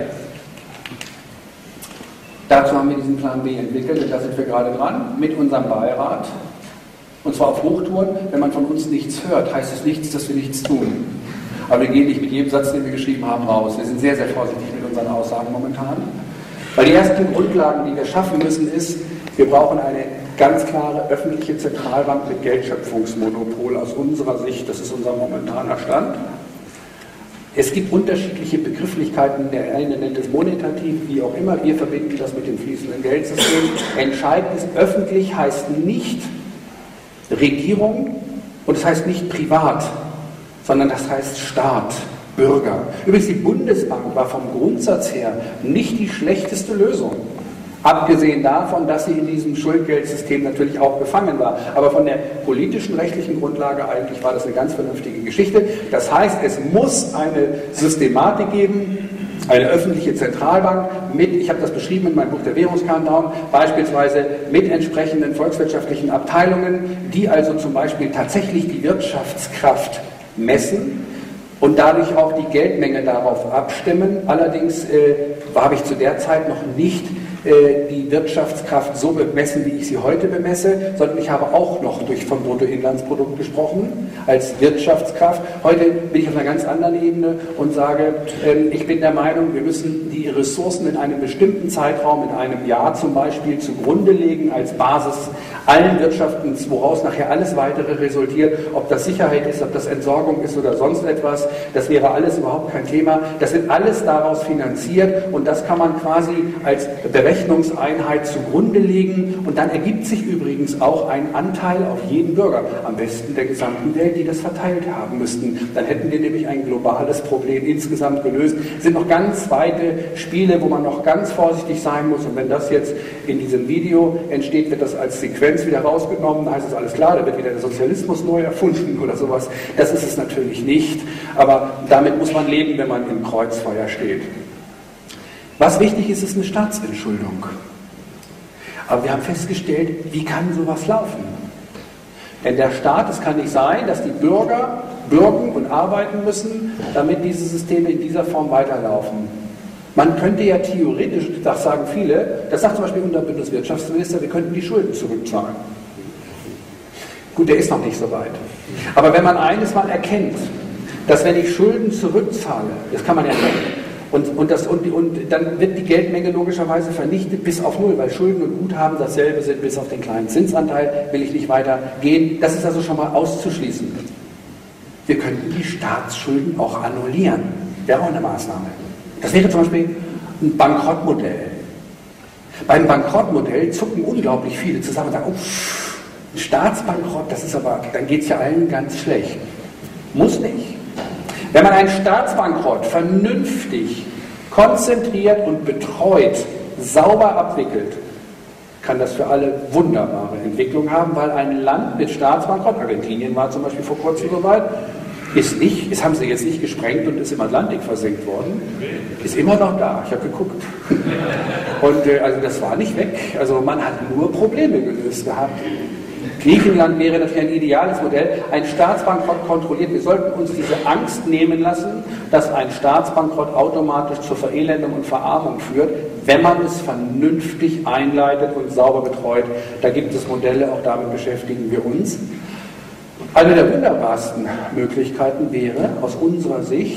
Dazu haben wir diesen Plan B entwickelt und da sind wir gerade dran mit unserem Beirat. Und zwar auf Hochtouren. Wenn man von uns nichts hört, heißt es nichts, dass wir nichts tun. Aber wir gehen nicht mit jedem Satz, den wir geschrieben haben, raus. Wir sind sehr, sehr vorsichtig mit unseren Aussagen momentan. Weil die ersten Grundlagen, die wir schaffen müssen, ist, wir brauchen eine ganz klare öffentliche Zentralbank mit Geldschöpfungsmonopol aus unserer Sicht. Das ist unser momentaner Stand. Es gibt unterschiedliche Begrifflichkeiten. Der eine nennt es monetativ, wie auch immer. Wir verbinden das mit dem fließenden Geldsystem. Entscheidend ist, öffentlich heißt nicht Regierung und es heißt nicht privat, sondern das heißt Staat. Bürger. Übrigens, die Bundesbank war vom Grundsatz her nicht die schlechteste Lösung. Abgesehen davon, dass sie in diesem Schuldgeldsystem natürlich auch gefangen war. Aber von der politischen, rechtlichen Grundlage eigentlich war das eine ganz vernünftige Geschichte. Das heißt, es muss eine Systematik geben, eine öffentliche Zentralbank mit, ich habe das beschrieben in meinem Buch Der Währungscountdown, beispielsweise mit entsprechenden volkswirtschaftlichen Abteilungen, die also zum Beispiel tatsächlich die Wirtschaftskraft messen und dadurch auch die Geldmenge darauf abstimmen. Allerdings äh, habe ich zu der Zeit noch nicht äh, die Wirtschaftskraft so bemessen, wie ich sie heute bemesse, sondern ich habe auch noch durch vom Bruttoinlandsprodukt gesprochen, als Wirtschaftskraft. Heute bin ich auf einer ganz anderen Ebene und sage, äh, ich bin der Meinung, wir müssen die Ressourcen in einem bestimmten Zeitraum, in einem Jahr zum Beispiel, zugrunde legen als Basis allen Wirtschaften, woraus nachher alles weitere resultiert, ob das Sicherheit ist, ob das Entsorgung ist oder sonst etwas, das wäre alles überhaupt kein Thema. Das wird alles daraus finanziert und das kann man quasi als Berechnung Berechnungseinheit zugrunde legen und dann ergibt sich übrigens auch ein Anteil auf jeden Bürger, am besten der gesamten Welt, die das verteilt haben müssten. Dann hätten wir nämlich ein globales Problem insgesamt gelöst. Es sind noch ganz weite Spiele, wo man noch ganz vorsichtig sein muss, und wenn das jetzt in diesem Video entsteht, wird das als Sequenz wieder rausgenommen, dann heißt es alles klar, da wird wieder der Sozialismus neu erfunden oder sowas. Das ist es natürlich nicht, aber damit muss man leben, wenn man im Kreuzfeuer steht. Was wichtig ist, ist eine Staatsentschuldung. Aber wir haben festgestellt, wie kann sowas laufen? Denn der Staat, es kann nicht sein, dass die Bürger bürgen und arbeiten müssen, damit diese Systeme in dieser Form weiterlaufen. Man könnte ja theoretisch, das sagen viele, das sagt zum Beispiel unser Bundeswirtschaftsminister, wir könnten die Schulden zurückzahlen. Gut, der ist noch nicht so weit. Aber wenn man eines mal erkennt, dass wenn ich Schulden zurückzahle, das kann man ja nicht, Und, und, das, und, und dann wird die Geldmenge logischerweise vernichtet bis auf Null, weil Schulden und Guthaben dasselbe sind, bis auf den kleinen Zinsanteil, will ich nicht weiter gehen. Das ist also schon mal auszuschließen. Wir könnten die Staatsschulden auch annullieren. Wäre auch eine Maßnahme. Das wäre zum Beispiel ein Bankrottmodell. Beim Bankrottmodell zucken unglaublich viele zusammen und sagen, oh, ein Staatsbankrott, das ist aber, dann geht es ja allen ganz schlecht. Muss nicht. Wenn man einen Staatsbankrott vernünftig, konzentriert und betreut, sauber abwickelt, kann das für alle wunderbare Entwicklung haben, weil ein Land mit Staatsbankrott, Argentinien war zum Beispiel vor kurzem so weit, ist nicht, das haben sie jetzt nicht gesprengt und ist im Atlantik versenkt worden, ist immer noch da, ich habe geguckt. Und äh, also das war nicht weg, also man hat nur Probleme gelöst gehabt. Griechenland wäre natürlich ein ideales Modell, ein Staatsbankrott kontrolliert. Wir sollten uns diese Angst nehmen lassen, dass ein Staatsbankrott automatisch zur Verelendung und Verarmung führt, wenn man es vernünftig einleitet und sauber betreut. Da gibt es Modelle, auch damit beschäftigen wir uns. Eine der wunderbarsten Möglichkeiten wäre aus unserer Sicht,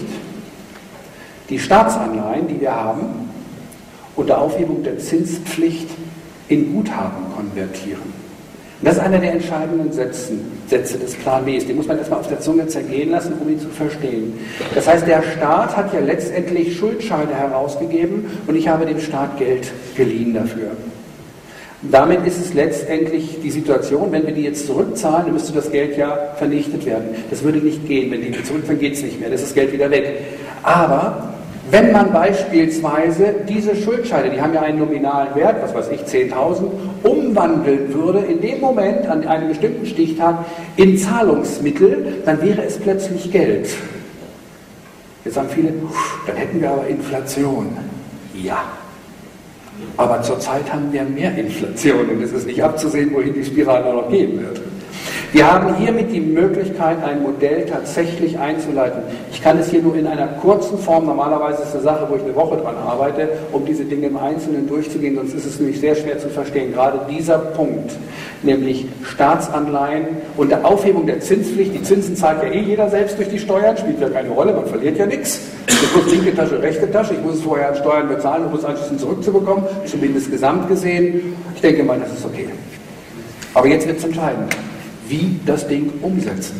die Staatsanleihen, die wir haben, unter Aufhebung der Zinspflicht in Guthaben konvertieren. Und das ist einer der entscheidenden Sätzen, Sätze des Plan Bs. Den muss man erstmal auf der Zunge zergehen lassen, um ihn zu verstehen. Das heißt, der Staat hat ja letztendlich Schuldscheine herausgegeben und ich habe dem Staat Geld geliehen dafür. Damit ist es letztendlich die Situation, wenn wir die jetzt zurückzahlen, dann müsste das Geld ja vernichtet werden. Das würde nicht gehen. Wenn die zurückzahlen, geht es nicht mehr. Dann ist das Geld wieder weg. Aber wenn man beispielsweise diese Schuldscheine, die haben ja einen nominalen Wert, was weiß ich, zehntausend, umwandeln würde in dem Moment, an einem bestimmten Stichtag, in Zahlungsmittel, dann wäre es plötzlich Geld. Jetzt sagen viele, dann hätten wir aber Inflation. Ja. Aber zurzeit haben wir mehr Inflation und es ist nicht abzusehen, wohin die Spirale noch gehen wird. Wir haben hiermit die Möglichkeit, ein Modell tatsächlich einzuleiten. Ich kann es hier nur in einer kurzen Form, normalerweise ist es eine Sache, wo ich eine Woche dran arbeite, um diese Dinge im Einzelnen durchzugehen, sonst ist es nämlich sehr schwer zu verstehen. Gerade dieser Punkt, nämlich Staatsanleihen unter Aufhebung der Zinspflicht, die Zinsen zahlt ja eh jeder selbst durch die Steuern, spielt ja keine Rolle, man verliert ja nichts. Ich muss linke Tasche, rechte Tasche, ich muss es vorher an Steuern bezahlen, um es anschließend zurückzubekommen, zumindest gesamt gesehen. Ich denke mal, das ist okay. Aber jetzt wird es entscheidend. Wie das Ding umsetzen.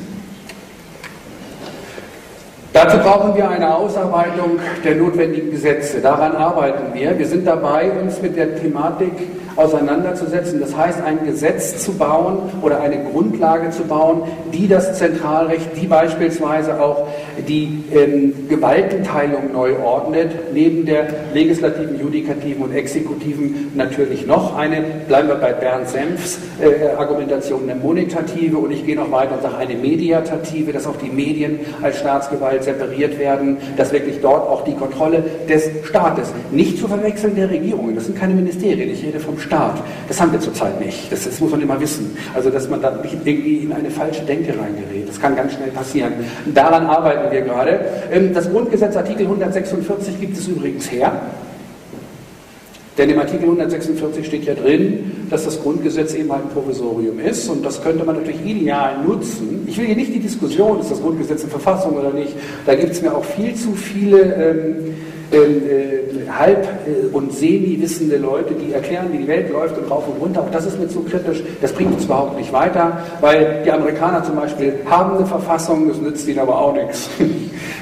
Dazu brauchen wir eine Ausarbeitung der notwendigen Gesetze. Daran arbeiten wir. Wir sind dabei, uns mit der Thematik auseinanderzusetzen. Das heißt, ein Gesetz zu bauen oder eine Grundlage zu bauen, die das Zentralrecht, die beispielsweise auch die ähm, Gewaltenteilung neu ordnet, neben der legislativen, judikativen und exekutiven natürlich noch eine, bleiben wir bei Bernd Senfs äh, Argumentation, eine monetative, und ich gehe noch weiter und sage eine mediatative, dass auch die Medien als Staatsgewalt separiert werden, dass wirklich dort auch die Kontrolle des Staates, nicht zu verwechseln der Regierungen, das sind keine Ministerien, ich rede vom Staat, das haben wir zurzeit nicht, das, das muss man immer wissen, also dass man da nicht irgendwie in eine falsche Denke reingerät, das kann ganz schnell passieren. Daran arbeiten wir gerade. Das Grundgesetz Artikel hundertsechsundvierzig gibt es übrigens her, denn im Artikel hundertsechsundvierzig steht ja drin, dass das Grundgesetz eben ein Provisorium ist, und das könnte man natürlich ideal nutzen. Ich will hier nicht die Diskussion, ist das Grundgesetz eine Verfassung oder nicht, da gibt es mir auch viel zu viele ähm, äh, halb- äh, und semi-wissende Leute, die erklären, wie die Welt läuft und rauf und runter. Auch das ist mir zu kritisch, das bringt uns überhaupt nicht weiter, weil die Amerikaner zum Beispiel haben eine Verfassung, das nützt ihnen aber auch nichts.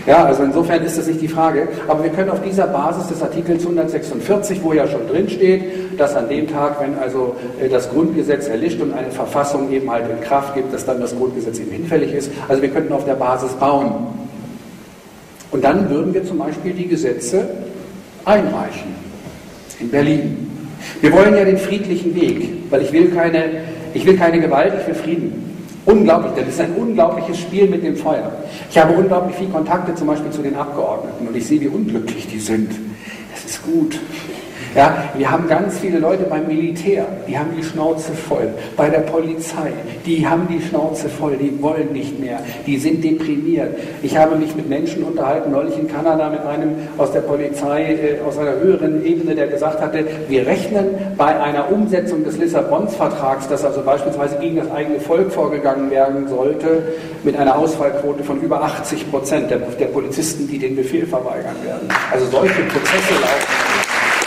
Ja, also insofern ist das nicht die Frage, aber wir können auf dieser Basis des Artikels hundertsechsundvierzig, wo ja schon drin steht, dass an dem Tag, wenn also das Grundgesetz erlischt und eine Verfassung eben halt in Kraft gibt, dass dann das Grundgesetz eben hinfällig ist, also wir könnten auf der Basis bauen. Und dann würden wir zum Beispiel die Gesetze einreichen in Berlin. Wir wollen ja den friedlichen Weg, weil ich will keine, ich will keine Gewalt, ich will Frieden. Unglaublich, das ist ein unglaubliches Spiel mit dem Feuer. Ich habe unglaublich viele Kontakte zum Beispiel zu den Abgeordneten und ich sehe, wie unglücklich die sind. Das ist gut. Ja, wir haben ganz viele Leute beim Militär, die haben die Schnauze voll. Bei der Polizei, die haben die Schnauze voll, die wollen nicht mehr, die sind deprimiert. Ich habe mich mit Menschen unterhalten, neulich in Kanada mit einem aus der Polizei, äh, aus einer höheren Ebene, der gesagt hatte, wir rechnen bei einer Umsetzung des Lissabon-Vertrags, dass also beispielsweise gegen das eigene Volk vorgegangen werden sollte, mit einer Ausfallquote von über achtzig Prozent der, der Polizisten, die den Befehl verweigern werden. Also solche Prozesse laufen.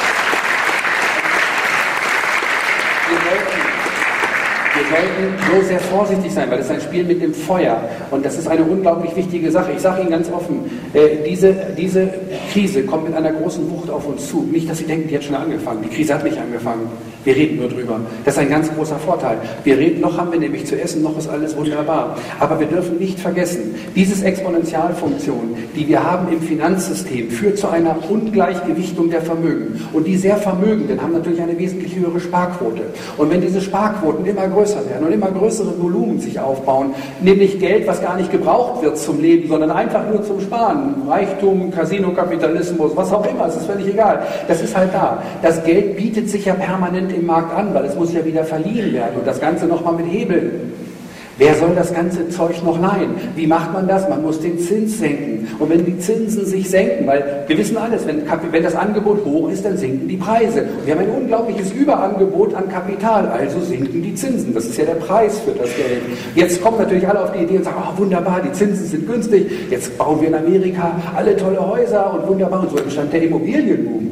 Wir sollten so sehr vorsichtig sein, weil das ist ein Spiel mit dem Feuer und das ist eine unglaublich wichtige Sache. Ich sage Ihnen ganz offen, äh, diese, diese Krise kommt mit einer großen Wucht auf uns zu. Nicht, dass Sie denken, die hat schon angefangen. Die Krise hat nicht angefangen. Wir reden nur drüber. Das ist ein ganz großer Vorteil. Wir reden, noch haben wir nämlich zu essen, noch ist alles wunderbar. Aber wir dürfen nicht vergessen, diese Exponentialfunktion, die wir haben im Finanzsystem, führt zu einer Ungleichgewichtung der Vermögen. Und die sehr Vermögenden haben natürlich eine wesentlich höhere Sparquote. Und wenn diese Sparquoten immer größer werden und immer größere Volumen sich aufbauen, nämlich Geld, was gar nicht gebraucht wird zum Leben, sondern einfach nur zum Sparen, Reichtum, Casino-Kapitalismus, was auch immer, es ist völlig egal. Das ist halt da. Das Geld bietet sich ja permanent im Markt an, weil es muss ja wieder verliehen werden und das Ganze nochmal mit Hebeln. Wer soll das ganze Zeug noch leihen? Wie macht man das? Man muss den Zins senken. Und wenn die Zinsen sich senken, weil wir wissen alles, wenn, wenn das Angebot hoch ist, dann sinken die Preise. Und wir haben ein unglaubliches Überangebot an Kapital, also sinken die Zinsen. Das ist ja der Preis für das Geld. Jetzt kommen natürlich alle auf die Idee und sagen, oh wunderbar, die Zinsen sind günstig, jetzt bauen wir in Amerika alle tolle Häuser und wunderbar. Und so entstand der Immobilienboom.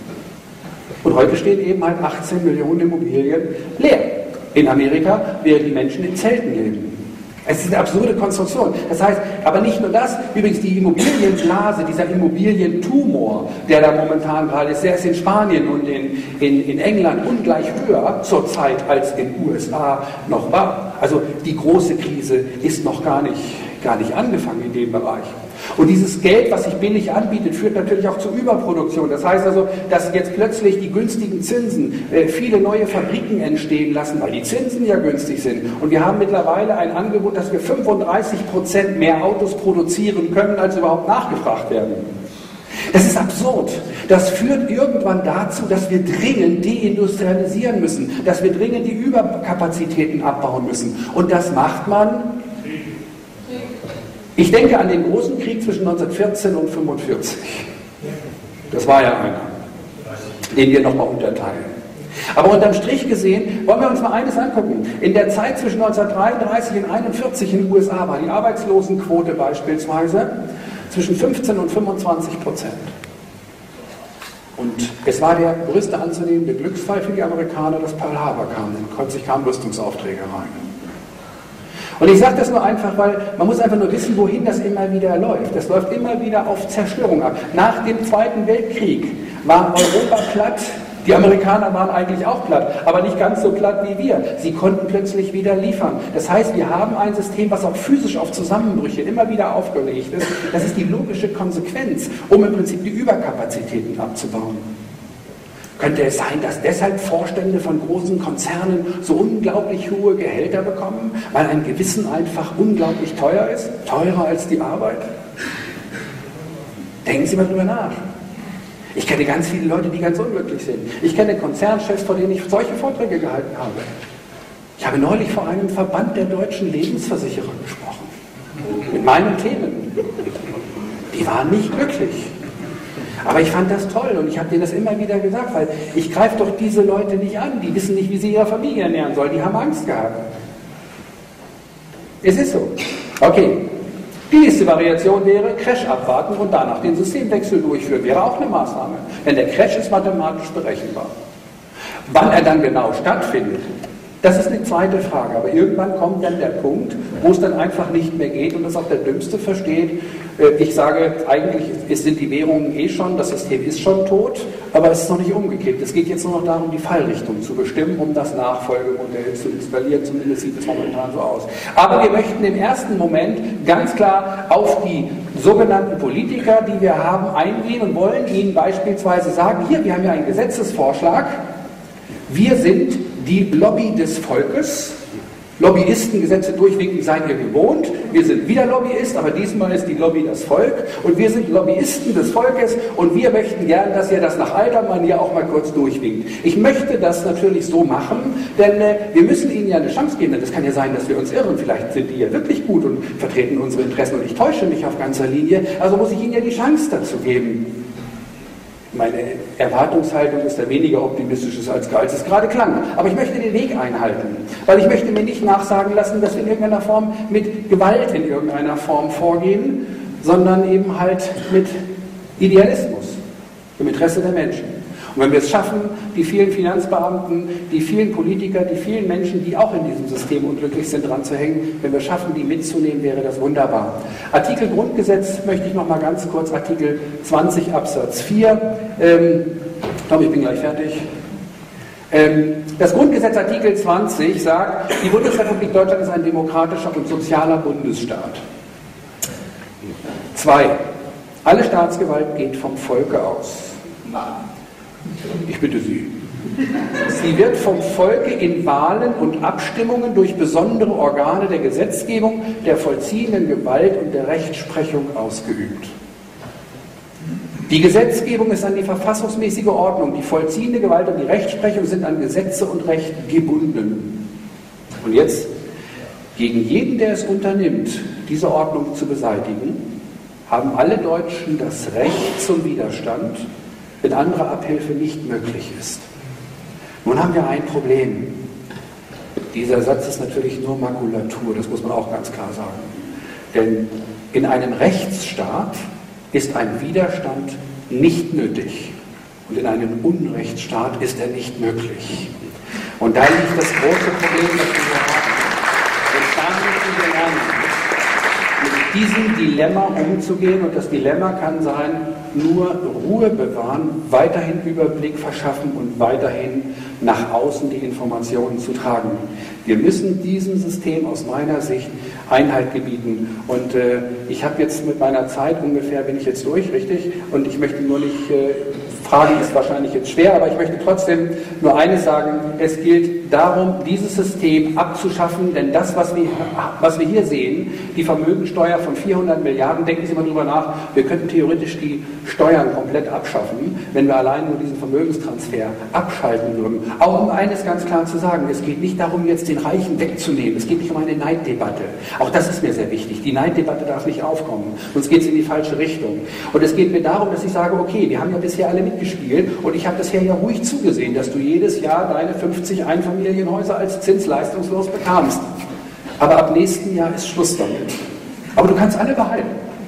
Und heute stehen eben halt achtzehn Millionen Immobilien leer. In Amerika, während die Menschen in Zelten leben. Es ist eine absurde Konstruktion. Das heißt, aber nicht nur das, übrigens die Immobilienblase, dieser Immobilientumor, der da momentan gerade ist, der ist in Spanien und in, in, in England ungleich höher zurzeit als in den U S A noch war. Also die große Krise ist noch gar nicht, gar nicht angefangen in dem Bereich. Und dieses Geld, was sich billig anbietet, führt natürlich auch zur Überproduktion. Das heißt also, dass jetzt plötzlich die günstigen Zinsen äh, viele neue Fabriken entstehen lassen, weil die Zinsen ja günstig sind. Und wir haben mittlerweile ein Angebot, dass wir fünfunddreißig Prozent mehr Autos produzieren können, als überhaupt nachgefragt werden. Das ist absurd. Das führt irgendwann dazu, dass wir dringend deindustrialisieren müssen, dass wir dringend die Überkapazitäten abbauen müssen. Und das macht man... Ich denke an den großen Krieg zwischen neunzehnhundertvierzehn und fünfundvierzig. Das war ja einer, den wir nochmal unterteilen. Aber unterm Strich gesehen, wollen wir uns mal eines angucken. In der Zeit zwischen neunzehnhundertdreiunddreißig und einundvierzig in den U S A war die Arbeitslosenquote beispielsweise zwischen fünfzehn und fünfundzwanzig Prozent. Und es war der größte anzunehmende Glücksfall für die Amerikaner, dass Pearl Harbor kam. Plötzlich kamen Rüstungsaufträge rein. Und ich sage das nur einfach, weil man muss einfach nur wissen, wohin das immer wieder läuft. Das läuft immer wieder auf Zerstörung ab. Nach dem Zweiten Weltkrieg war Europa platt. Die Amerikaner waren eigentlich auch platt, aber nicht ganz so platt wie wir. Sie konnten plötzlich wieder liefern. Das heißt, wir haben ein System, was auch physisch auf Zusammenbrüche immer wieder aufgelegt ist. Das ist die logische Konsequenz, um im Prinzip die Überkapazitäten abzubauen. Könnte es sein, dass deshalb Vorstände von großen Konzernen so unglaublich hohe Gehälter bekommen, weil ein Gewissen einfach unglaublich teuer ist? Teurer als die Arbeit? Denken Sie mal drüber nach. Ich kenne ganz viele Leute, die ganz unglücklich sind. Ich kenne Konzernchefs, vor denen ich solche Vorträge gehalten habe. Ich habe neulich vor einem Verband der deutschen Lebensversicherer gesprochen. Mit meinen Themen. Die waren nicht glücklich. Aber ich fand das toll und ich habe denen das immer wieder gesagt, weil ich greife doch diese Leute nicht an, die wissen nicht, wie sie ihre Familie ernähren sollen, die haben Angst gehabt. Es ist so. Okay. Die nächste Variation wäre, Crash abwarten und danach den Systemwechsel durchführen. Wäre auch eine Maßnahme. Denn der Crash ist mathematisch berechenbar. Wann er dann genau stattfindet, Das ist eine zweite Frage, aber irgendwann kommt dann der Punkt, wo es dann einfach nicht mehr geht und das auch der Dümmste versteht. Ich sage, eigentlich sind die Währungen eh schon, das System ist schon tot, aber es ist noch nicht umgekippt. Es geht jetzt nur noch darum, die Fallrichtung zu bestimmen, um das Nachfolgemodell zu installieren, zumindest sieht es momentan so aus. Aber wir möchten im ersten Moment ganz klar auf die sogenannten Politiker, die wir haben, eingehen und wollen ihnen beispielsweise sagen, hier, wir haben ja einen Gesetzesvorschlag, wir sind die Lobby des Volkes. Lobbyistengesetze durchwinken seid ihr gewohnt. Wir sind wieder Lobbyist, aber diesmal ist die Lobby das Volk. Und wir sind Lobbyisten des Volkes und wir möchten gern, dass ihr das nach alter Manier auch mal kurz durchwinkt. Ich möchte das natürlich so machen, denn äh, wir müssen ihnen ja eine Chance geben. Denn es kann ja sein, dass wir uns irren. Vielleicht sind die ja wirklich gut und vertreten unsere Interessen und ich täusche mich auf ganzer Linie. Also muss ich ihnen ja die Chance dazu geben. Meine Erwartungshaltung ist da weniger optimistisch als, als es gerade klang. Aber ich möchte den Weg einhalten, weil ich möchte mir nicht nachsagen lassen, dass wir in irgendeiner Form mit Gewalt in irgendeiner Form vorgehen, sondern eben halt mit Idealismus, im Interesse der Menschen. Und wenn wir es schaffen, die vielen Finanzbeamten, die vielen Politiker, die vielen Menschen, die auch in diesem System unglücklich sind, dran zu hängen, wenn wir schaffen, die mitzunehmen, wäre das wunderbar. Artikel Grundgesetz möchte ich noch mal ganz kurz, Artikel zwanzig Absatz vier. Ähm, ich glaube, ich bin gleich fertig. Ähm, das Grundgesetz Artikel zwanzig sagt, die Bundesrepublik Deutschland ist ein demokratischer und sozialer Bundesstaat. Zwei. Alle Staatsgewalt geht vom Volke aus. Ich bitte Sie. Sie wird vom Volke in Wahlen und Abstimmungen durch besondere Organe der Gesetzgebung, der vollziehenden Gewalt und der Rechtsprechung ausgeübt. Die Gesetzgebung ist an die verfassungsmäßige Ordnung, die vollziehende Gewalt und die Rechtsprechung sind an Gesetze und Recht gebunden. Und jetzt, gegen jeden, der es unternimmt, diese Ordnung zu beseitigen, haben alle Deutschen das Recht zum Widerstand, wenn andere Abhilfe nicht möglich ist. Nun haben wir ein Problem. Dieser Satz ist natürlich nur Makulatur, das muss man auch ganz klar sagen. Denn in einem Rechtsstaat ist ein Widerstand nicht nötig. Und in einem Unrechtsstaat ist er nicht möglich. Und da liegt das große Problem, das wir hier haben. Und da müssen wir lernen, mit diesem Dilemma umzugehen. Und das Dilemma kann sein, nur Ruhe bewahren, weiterhin Überblick verschaffen und weiterhin nach außen die Informationen zu tragen. Wir müssen diesem System aus meiner Sicht Einhalt gebieten. Und äh, ich habe jetzt mit meiner Zeit ungefähr, bin ich jetzt durch, richtig? Und ich möchte nur nicht, äh, Fragen ist wahrscheinlich jetzt schwer, aber ich möchte trotzdem nur eines sagen, es gilt darum, dieses System abzuschaffen, denn das, was wir, was wir hier sehen, die Vermögensteuer von vierhundert Milliarden, denken Sie mal drüber nach, wir könnten theoretisch die Steuern komplett abschaffen, wenn wir allein nur diesen Vermögenstransfer abschalten würden. Auch um eines ganz klar zu sagen, es geht nicht darum, jetzt den Reichen wegzunehmen, es geht nicht um eine Neiddebatte. Auch das ist mir sehr wichtig. Die Neiddebatte darf nicht aufkommen, sonst geht es in die falsche Richtung. Und es geht mir darum, dass ich sage, okay, wir haben ja bisher alle mitgespielt und ich habe bisher ja ruhig zugesehen, dass du jedes Jahr deine fünfzig Einfamilienhäuser als zinsleistungslos bekamst. Aber ab nächsten Jahr ist Schluss damit. Aber du kannst alle behalten.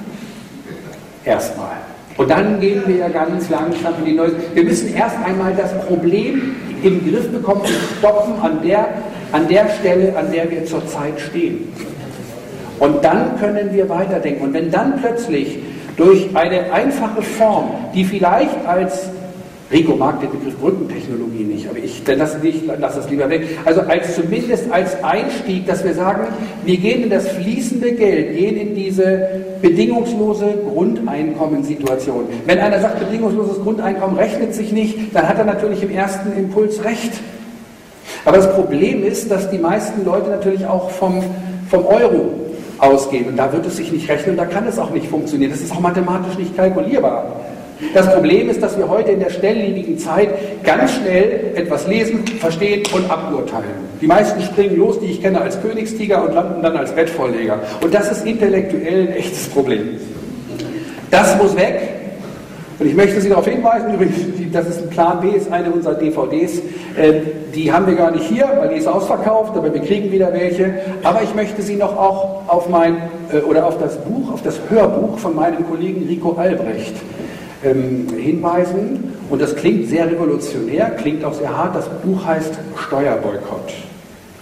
Erstmal. Und dann gehen wir ja ganz langsam in die neue. Wir müssen erst einmal das Problem im Griff bekommen und stoppen an der, an der Stelle, an der wir zurzeit stehen. Und dann können wir weiterdenken. Und wenn dann plötzlich durch eine einfache Form, die vielleicht als, Rico mag den Begriff Brückentechnologie nicht, aber ich lasse lass das lieber weg, also als zumindest als Einstieg, dass wir sagen, wir gehen in das fließende Geld, gehen in diese bedingungslose Grundeinkommenssituation. Wenn einer sagt, bedingungsloses Grundeinkommen rechnet sich nicht, dann hat er natürlich im ersten Impuls recht. Aber das Problem ist, dass die meisten Leute natürlich auch vom, vom Euro ausgehen und da wird es sich nicht rechnen, da kann es auch nicht funktionieren. Das ist auch mathematisch nicht kalkulierbar. Das Problem ist, dass wir heute in der schnelllebigen Zeit ganz schnell etwas lesen, verstehen und aburteilen. Die meisten springen los, die ich kenne, als Königstiger und landen dann als Bettvorleger. Und das ist intellektuell ein echtes Problem. Das muss weg. Und ich möchte Sie darauf hinweisen, übrigens, das ist ein Plan B, ist eine unserer D V Ds, äh, die haben wir gar nicht hier, weil die ist ausverkauft, aber wir kriegen wieder welche. Aber ich möchte Sie noch auch auf mein, äh, oder auf das Buch, auf das Hörbuch von meinem Kollegen Rico Albrecht ähm, hinweisen. Und das klingt sehr revolutionär, klingt auch sehr hart. Das Buch heißt Steuerboykott.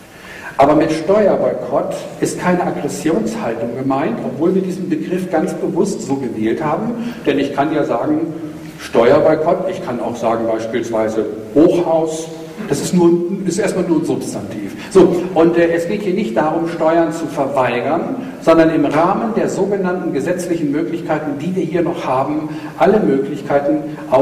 Aber mit Steuerboykott ist keine Aggressionshaltung gemeint, obwohl wir diesen Begriff ganz bewusst so gewählt haben. Denn ich kann ja sagen, Steuerboykott, ich kann auch sagen beispielsweise Hochhaus, das ist, nur, ist erstmal nur ein Substantiv. So, und äh, es geht hier nicht darum, Steuern zu verweigern, sondern im Rahmen der sogenannten gesetzlichen Möglichkeiten, die wir hier noch haben, alle Möglichkeiten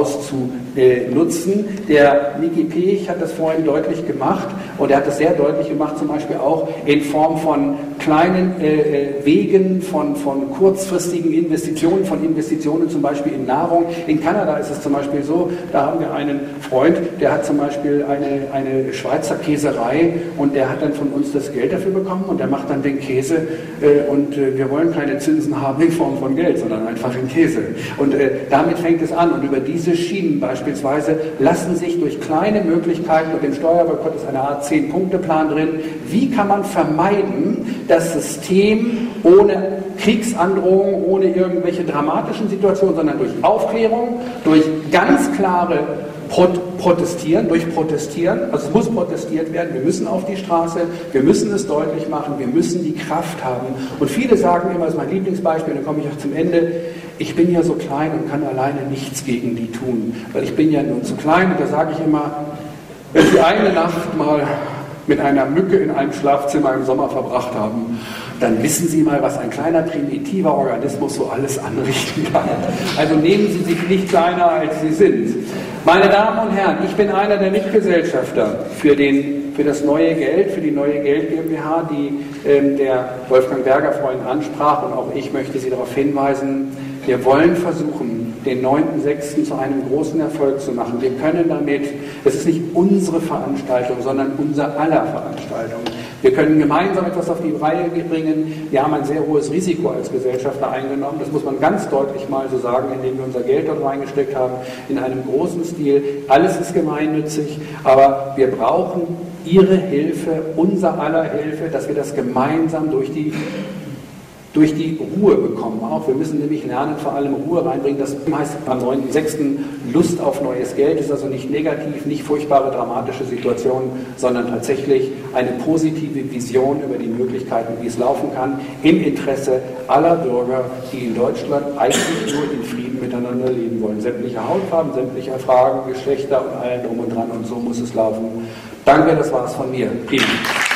auszunutzen. Der Niki Pech hat das vorhin deutlich gemacht und er hat das sehr deutlich gemacht, zum Beispiel auch in Form von kleinen äh, Wegen, von, von kurzfristigen Investitionen, von Investitionen zum Beispiel in Nahrung. In Kanada ist es zum Beispiel so, da haben wir einen Freund, der hat zum Beispiel eine, eine Schweizer Käserei und der hat dann von uns das Geld dafür bekommen und der macht dann den Käse äh, und äh, wir wollen keine Zinsen haben in Form von Geld, sondern einfach in Käse. Und äh, damit fängt es an und über diese Schienen beispielsweise lassen sich durch kleine Möglichkeiten, und im Steuerboykott ist eine Art zehn-Punkte-Plan drin, wie kann man vermeiden, das System ohne Kriegsandrohung, ohne irgendwelche dramatischen Situationen, sondern durch Aufklärung, durch ganz klare Protestieren, durch Protestieren, also es muss protestiert werden, wir müssen auf die Straße, wir müssen es deutlich machen, wir müssen die Kraft haben. Und viele sagen immer, das ist mein Lieblingsbeispiel, dann komme ich auch zum Ende, ich bin ja so klein und kann alleine nichts gegen die tun, weil ich bin ja nur zu klein und da sage ich immer, wenn Sie eine Nacht mal mit einer Mücke in einem Schlafzimmer im Sommer verbracht haben, dann wissen Sie mal, was ein kleiner primitiver Organismus so alles anrichten kann. Also nehmen Sie sich nicht kleiner, als Sie sind. Meine Damen und Herren, ich bin einer der Mitgesellschafter für, den, für das neue Geld, für die neue Geld GmbH, die ähm, der Wolfgang Berger vorhin ansprach und auch ich möchte Sie darauf hinweisen, wir wollen versuchen, den neunten sechsten zu einem großen Erfolg zu machen. Wir können damit, es ist nicht unsere Veranstaltung, sondern unser aller Veranstaltung. Wir können gemeinsam etwas auf die Reihe bringen. Wir haben ein sehr hohes Risiko als Gesellschafter eingenommen. Das muss man ganz deutlich mal so sagen, indem wir unser Geld dort reingesteckt haben, in einem großen Stil. Alles ist gemeinnützig, aber wir brauchen Ihre Hilfe, unser aller Hilfe, dass wir das gemeinsam durch die durch die Ruhe bekommen auch. Wir müssen nämlich lernen, vor allem Ruhe reinbringen. Das heißt am neunten sechsten Lust auf neues Geld ist also nicht negativ, nicht furchtbare, dramatische Situationen, sondern tatsächlich eine positive Vision über die Möglichkeiten, wie es laufen kann, im Interesse aller Bürger, die in Deutschland eigentlich nur in Frieden miteinander leben wollen. Sämtliche Hautfarben, sämtliche Fragen, Geschlechter und allen drum und dran und so muss es laufen. Danke, das war's von mir. Vielen Dank.